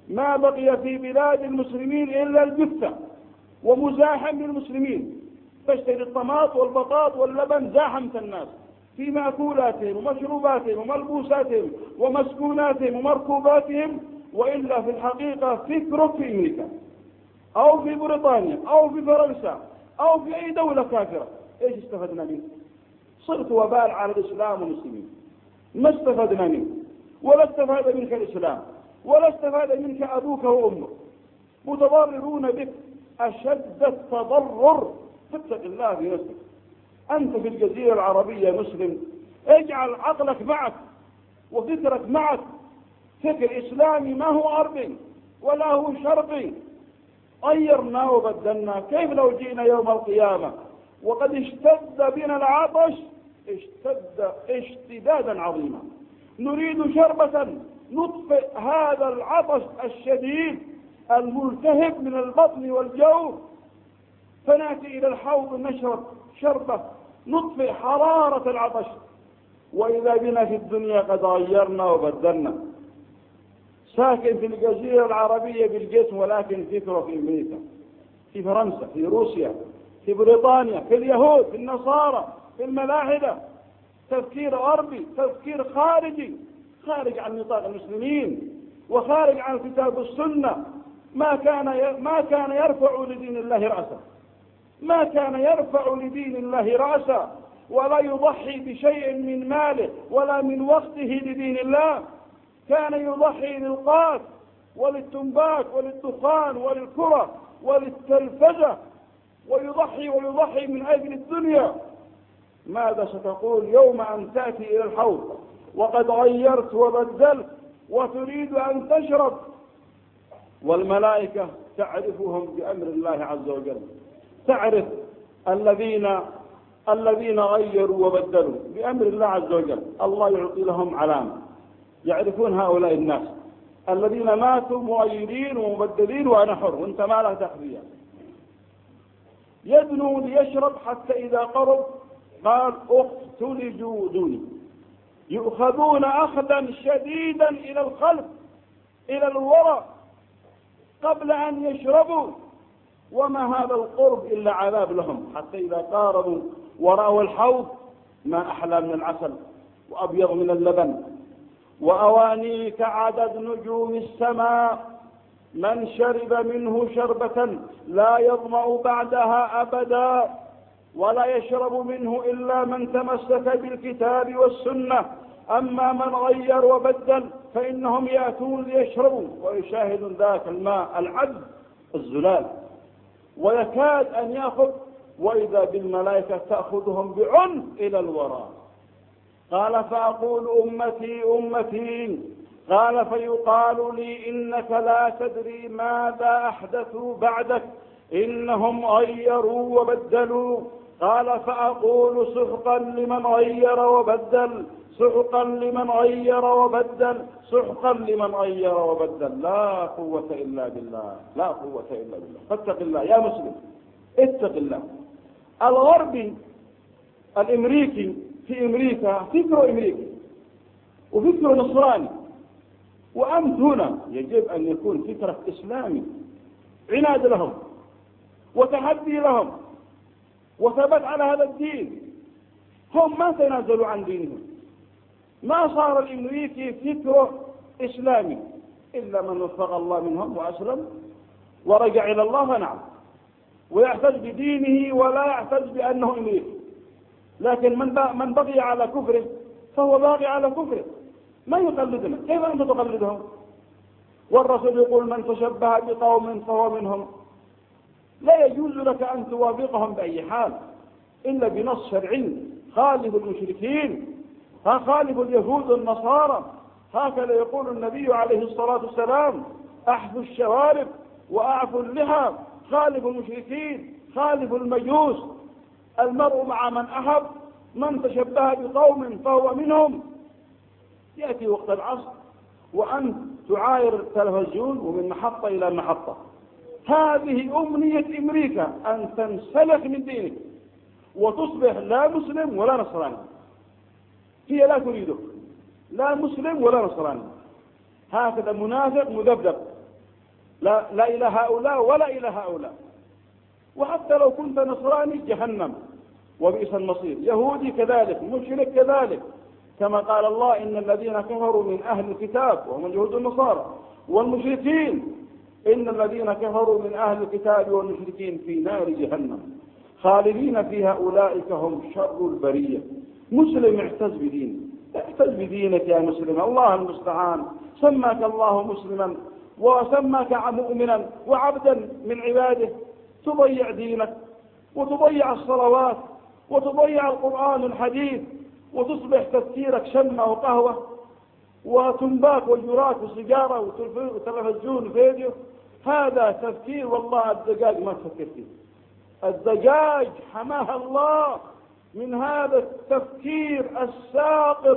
ما بقي في بلاد المسلمين إلا الجثة ومزاحم للمسلمين، تشتري الطماط والبطاط واللبن زاحمة الناس في مأكولاتهم ومشروباتهم وملبوساتهم ومسكوناتهم ومركوباتهم، وإلا في الحقيقة فكرك في أمريكا أو في بريطانيا أو في فرنسا أو في أي دولة كافرة. إيش استفدنا منه؟ صرت وبال على الإسلام والمسلمين، ما استفدنا منه، ولا استفاد منك الإسلام ولا استفاد منك أبوك وأمك، متضررون بك أشد التضرر. فاتق الله في نفسك، أنت في الجزيرة العربية مسلم، اجعل عقلك معك وفكرك معك، فكر إسلامي ما هو غربي ولا هو شرقي. غيرنا وبدلنا. كيف لو جئنا يوم القيامة وقد اشتد بنا العطش اشتد اشتدادا عظيما، نريد شربة نطفئ هذا العطش الشديد الملتهب من البطن والجوف، فنأتي إلى الحوض نشرب شربة نطفئ حرارة العطش. وإذا بنا في الدنيا قد غيرنا وبدلنا، ساكن في الجزيرة العربية بالجسم ولكن فكره في أمريكا، في فرنسا، في روسيا، في بريطانيا، في اليهود، في النصارى، في الملاحدة. تفكير غربي، تفكير خارجي، خارج عن نطاق المسلمين وخارج عن الكتاب والسنة. ما كان ما كان يرفع لدين الله رأسا، ما كان يرفع لدين الله رأسا، ولا يضحي بشيء من ماله ولا من وقته لدين الله. كان يضحي للقات وللتنباك وللدخان وللكرة وللتلفزة، ويضحي ويضحي من أجل الدنيا. ماذا ستقول يوم أن تأتي إلى الحوض وقد غيرت وبدلت وتريد أن تشرب، والملائكة تعرفهم بأمر الله عز وجل، تعرف الذين الذين غيروا وبدلوا بأمر الله عز وجل. الله يعطي لهم علامة، يعرفون هؤلاء الناس الذين ماتوا مغيرين ومبدلين وأنا حر وانت ما لك تخفيها. يدنو ليشرب حتى إذا قرب قال اقتلجوا دوني، يؤخذون أخذا شديدا إلى الخلف إلى الوراء قبل أن يشربوا، وما هذا القرب إلا عذاب لهم. حتى إذا قاربوا ورأوا الحوض ما أحلى من العسل وأبيض من اللبن، وأواني كعدد نجوم السماء، من شرب منه شربة لا يظمأ بعدها أبدا، ولا يشرب منه إلا من تمسك بالكتاب والسنة. أما من غير وبدل فإنهم يأتون ليشربوا ويشاهدون ذاك الماء العذب الزلال ويكاد أن يأخذ، وإذا بالملائكة تأخذهم بعنف إلى الوراء. قال فأقول أمتي أمتي، قال فيقال لي إنك لا تدري ماذا أحدثوا بعدك، إنهم غيروا وبدلوا. قال فأقول سحقا لمن غير وبدل، سحقا لمن غير وبدل، سحقا لمن غير وبدل. لا قوة إلا بالله، لا قوة إلا بالله. فاتق الله يا مسلم، اتق الله. الغربي الامريكي في امريكا فكره امريكي وفكره نصراني، وانت هنا يجب ان يكون فكرك اسلامي. عناد لهم وتحدي لهم وثبت على هذا الدين. هم ما تنازلوا عن دينهم. ما صار الامريكي فكره اسلامي الا من وفق الله منهم واسلم ورجع الى الله فنعم، ويعتز بدينه ولا يعتز بأنه أمريكي. لكن من من بقي على كفره فهو باقي على كفره، ما يقلدنا. كيف أنت تقلدهم؟ والرسول يقول من تشبه بقوم فهو منهم. لا يجوز لك أن توافقهم بأي حال إلا بنص شرعي. خالف المشركين، ها خالف اليهود والنصارى، هكذا يقول النبي عليه الصلاة والسلام: أحفوا الشوارب وأعفوا اللحى، خالف المشركين، خالف المجوس. المرء مع من أحب، من تشبه بقوم فهو منهم. يأتي وقت العصر وأنت تعاير التلفزيون ومن محطة إلى محطة. هذه أمنية أمريكا، أن تنسلخ من دينك وتصبح لا مسلم ولا نصراني. هي لا تريدك، لا مسلم ولا نصراني. هكذا منافق مذبذب لا, لا إلى هؤلاء ولا إلى هؤلاء. وحتى لو كنت نصراني جهنم وبئس المصير، يهودي كذلك، مشرك كذلك، كما قال الله إن الذين كفروا من أهل الكتاب وهم اليهود والنصارى والمشركين، إن الذين كفروا من أهل الكتاب والمشركين في نار جهنم خالدين فيها أولئك هم شر البرية. مسلم اعتز بدينك، اعتز بدينك يا مسلم، الله المستعان. سماك الله مسلما وسماك مؤمنا وعبدا من عباده، تضيع دينك وتضيع الصلوات وتضيع القرآن الحديث وتصبح تفكيرك شمة وقهوة وتنباك وجراك وسجارة وتلفزيون فيديو. هذا تفكير والله الدجاج ما تفكر فيه. الدجاج حماها الله من هذا التفكير الساقط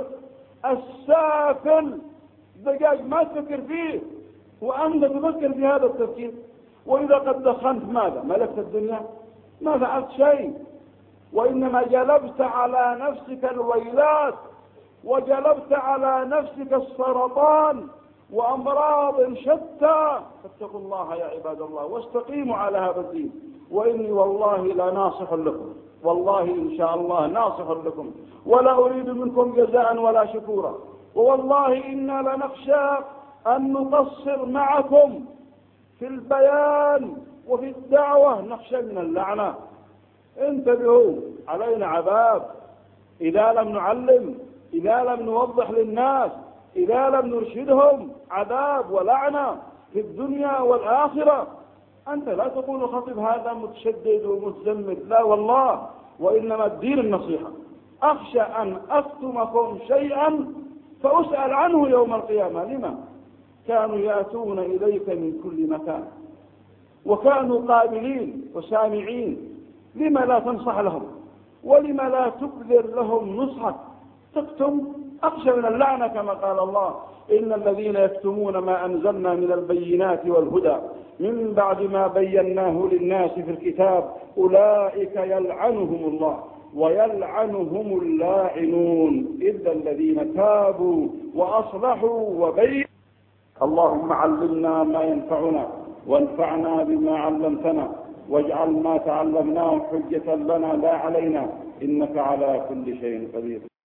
السافل. الدجاج ما تفكر فيه وأنت تفكر في هذا التفكير. وإذا قد دخنت ماذا؟ ملكت الدنيا؟ ما فعلت شيء، وإنما جلبت على نفسك الويلات وجلبت على نفسك السرطان وأمراض شتى. فاتقوا الله يا عباد الله واستقيموا على هذا الدين. وإني والله لا ناصح لكم، والله إن شاء الله ناصح لكم، ولا أريد منكم جزاء ولا شكورا. ووالله إنا لنخشى أن نقصر معكم في البيان وفي الدعوة، نخشى من اللعنة. انتبهوا، علينا عذاب إذا لم نعلم، إذا لم نوضح للناس، إذا لم نرشدهم، عذاب ولعنة في الدنيا والآخرة. أنت لا تقول خطيب هذا متشدد ومتزمت، لا والله، وإنما الدين النصيحة. أخشى أن أكتمكم شيئا فأسأل عنه يوم القيامة. لما؟ كانوا يأتون إليك من كل مكان وكانوا قابلين وسامعين، لما لا تنصح لهم؟ ولما لا تبذل لهم نصحك؟ تكتم، أخشى من اللعنة كما قال الله إن الذين يكتمون ما أنزلنا من البينات والهدى من بعد ما بيناه للناس في الكتاب أولئك يلعنهم الله ويلعنهم اللاعنون إلا الذين تابوا وأصلحوا وبينوا. اللهم علمنا ما ينفعنا وانفعنا بما علمتنا واجعل ما تعلمناه حجة لنا لا علينا إنك على كل شيء قدير.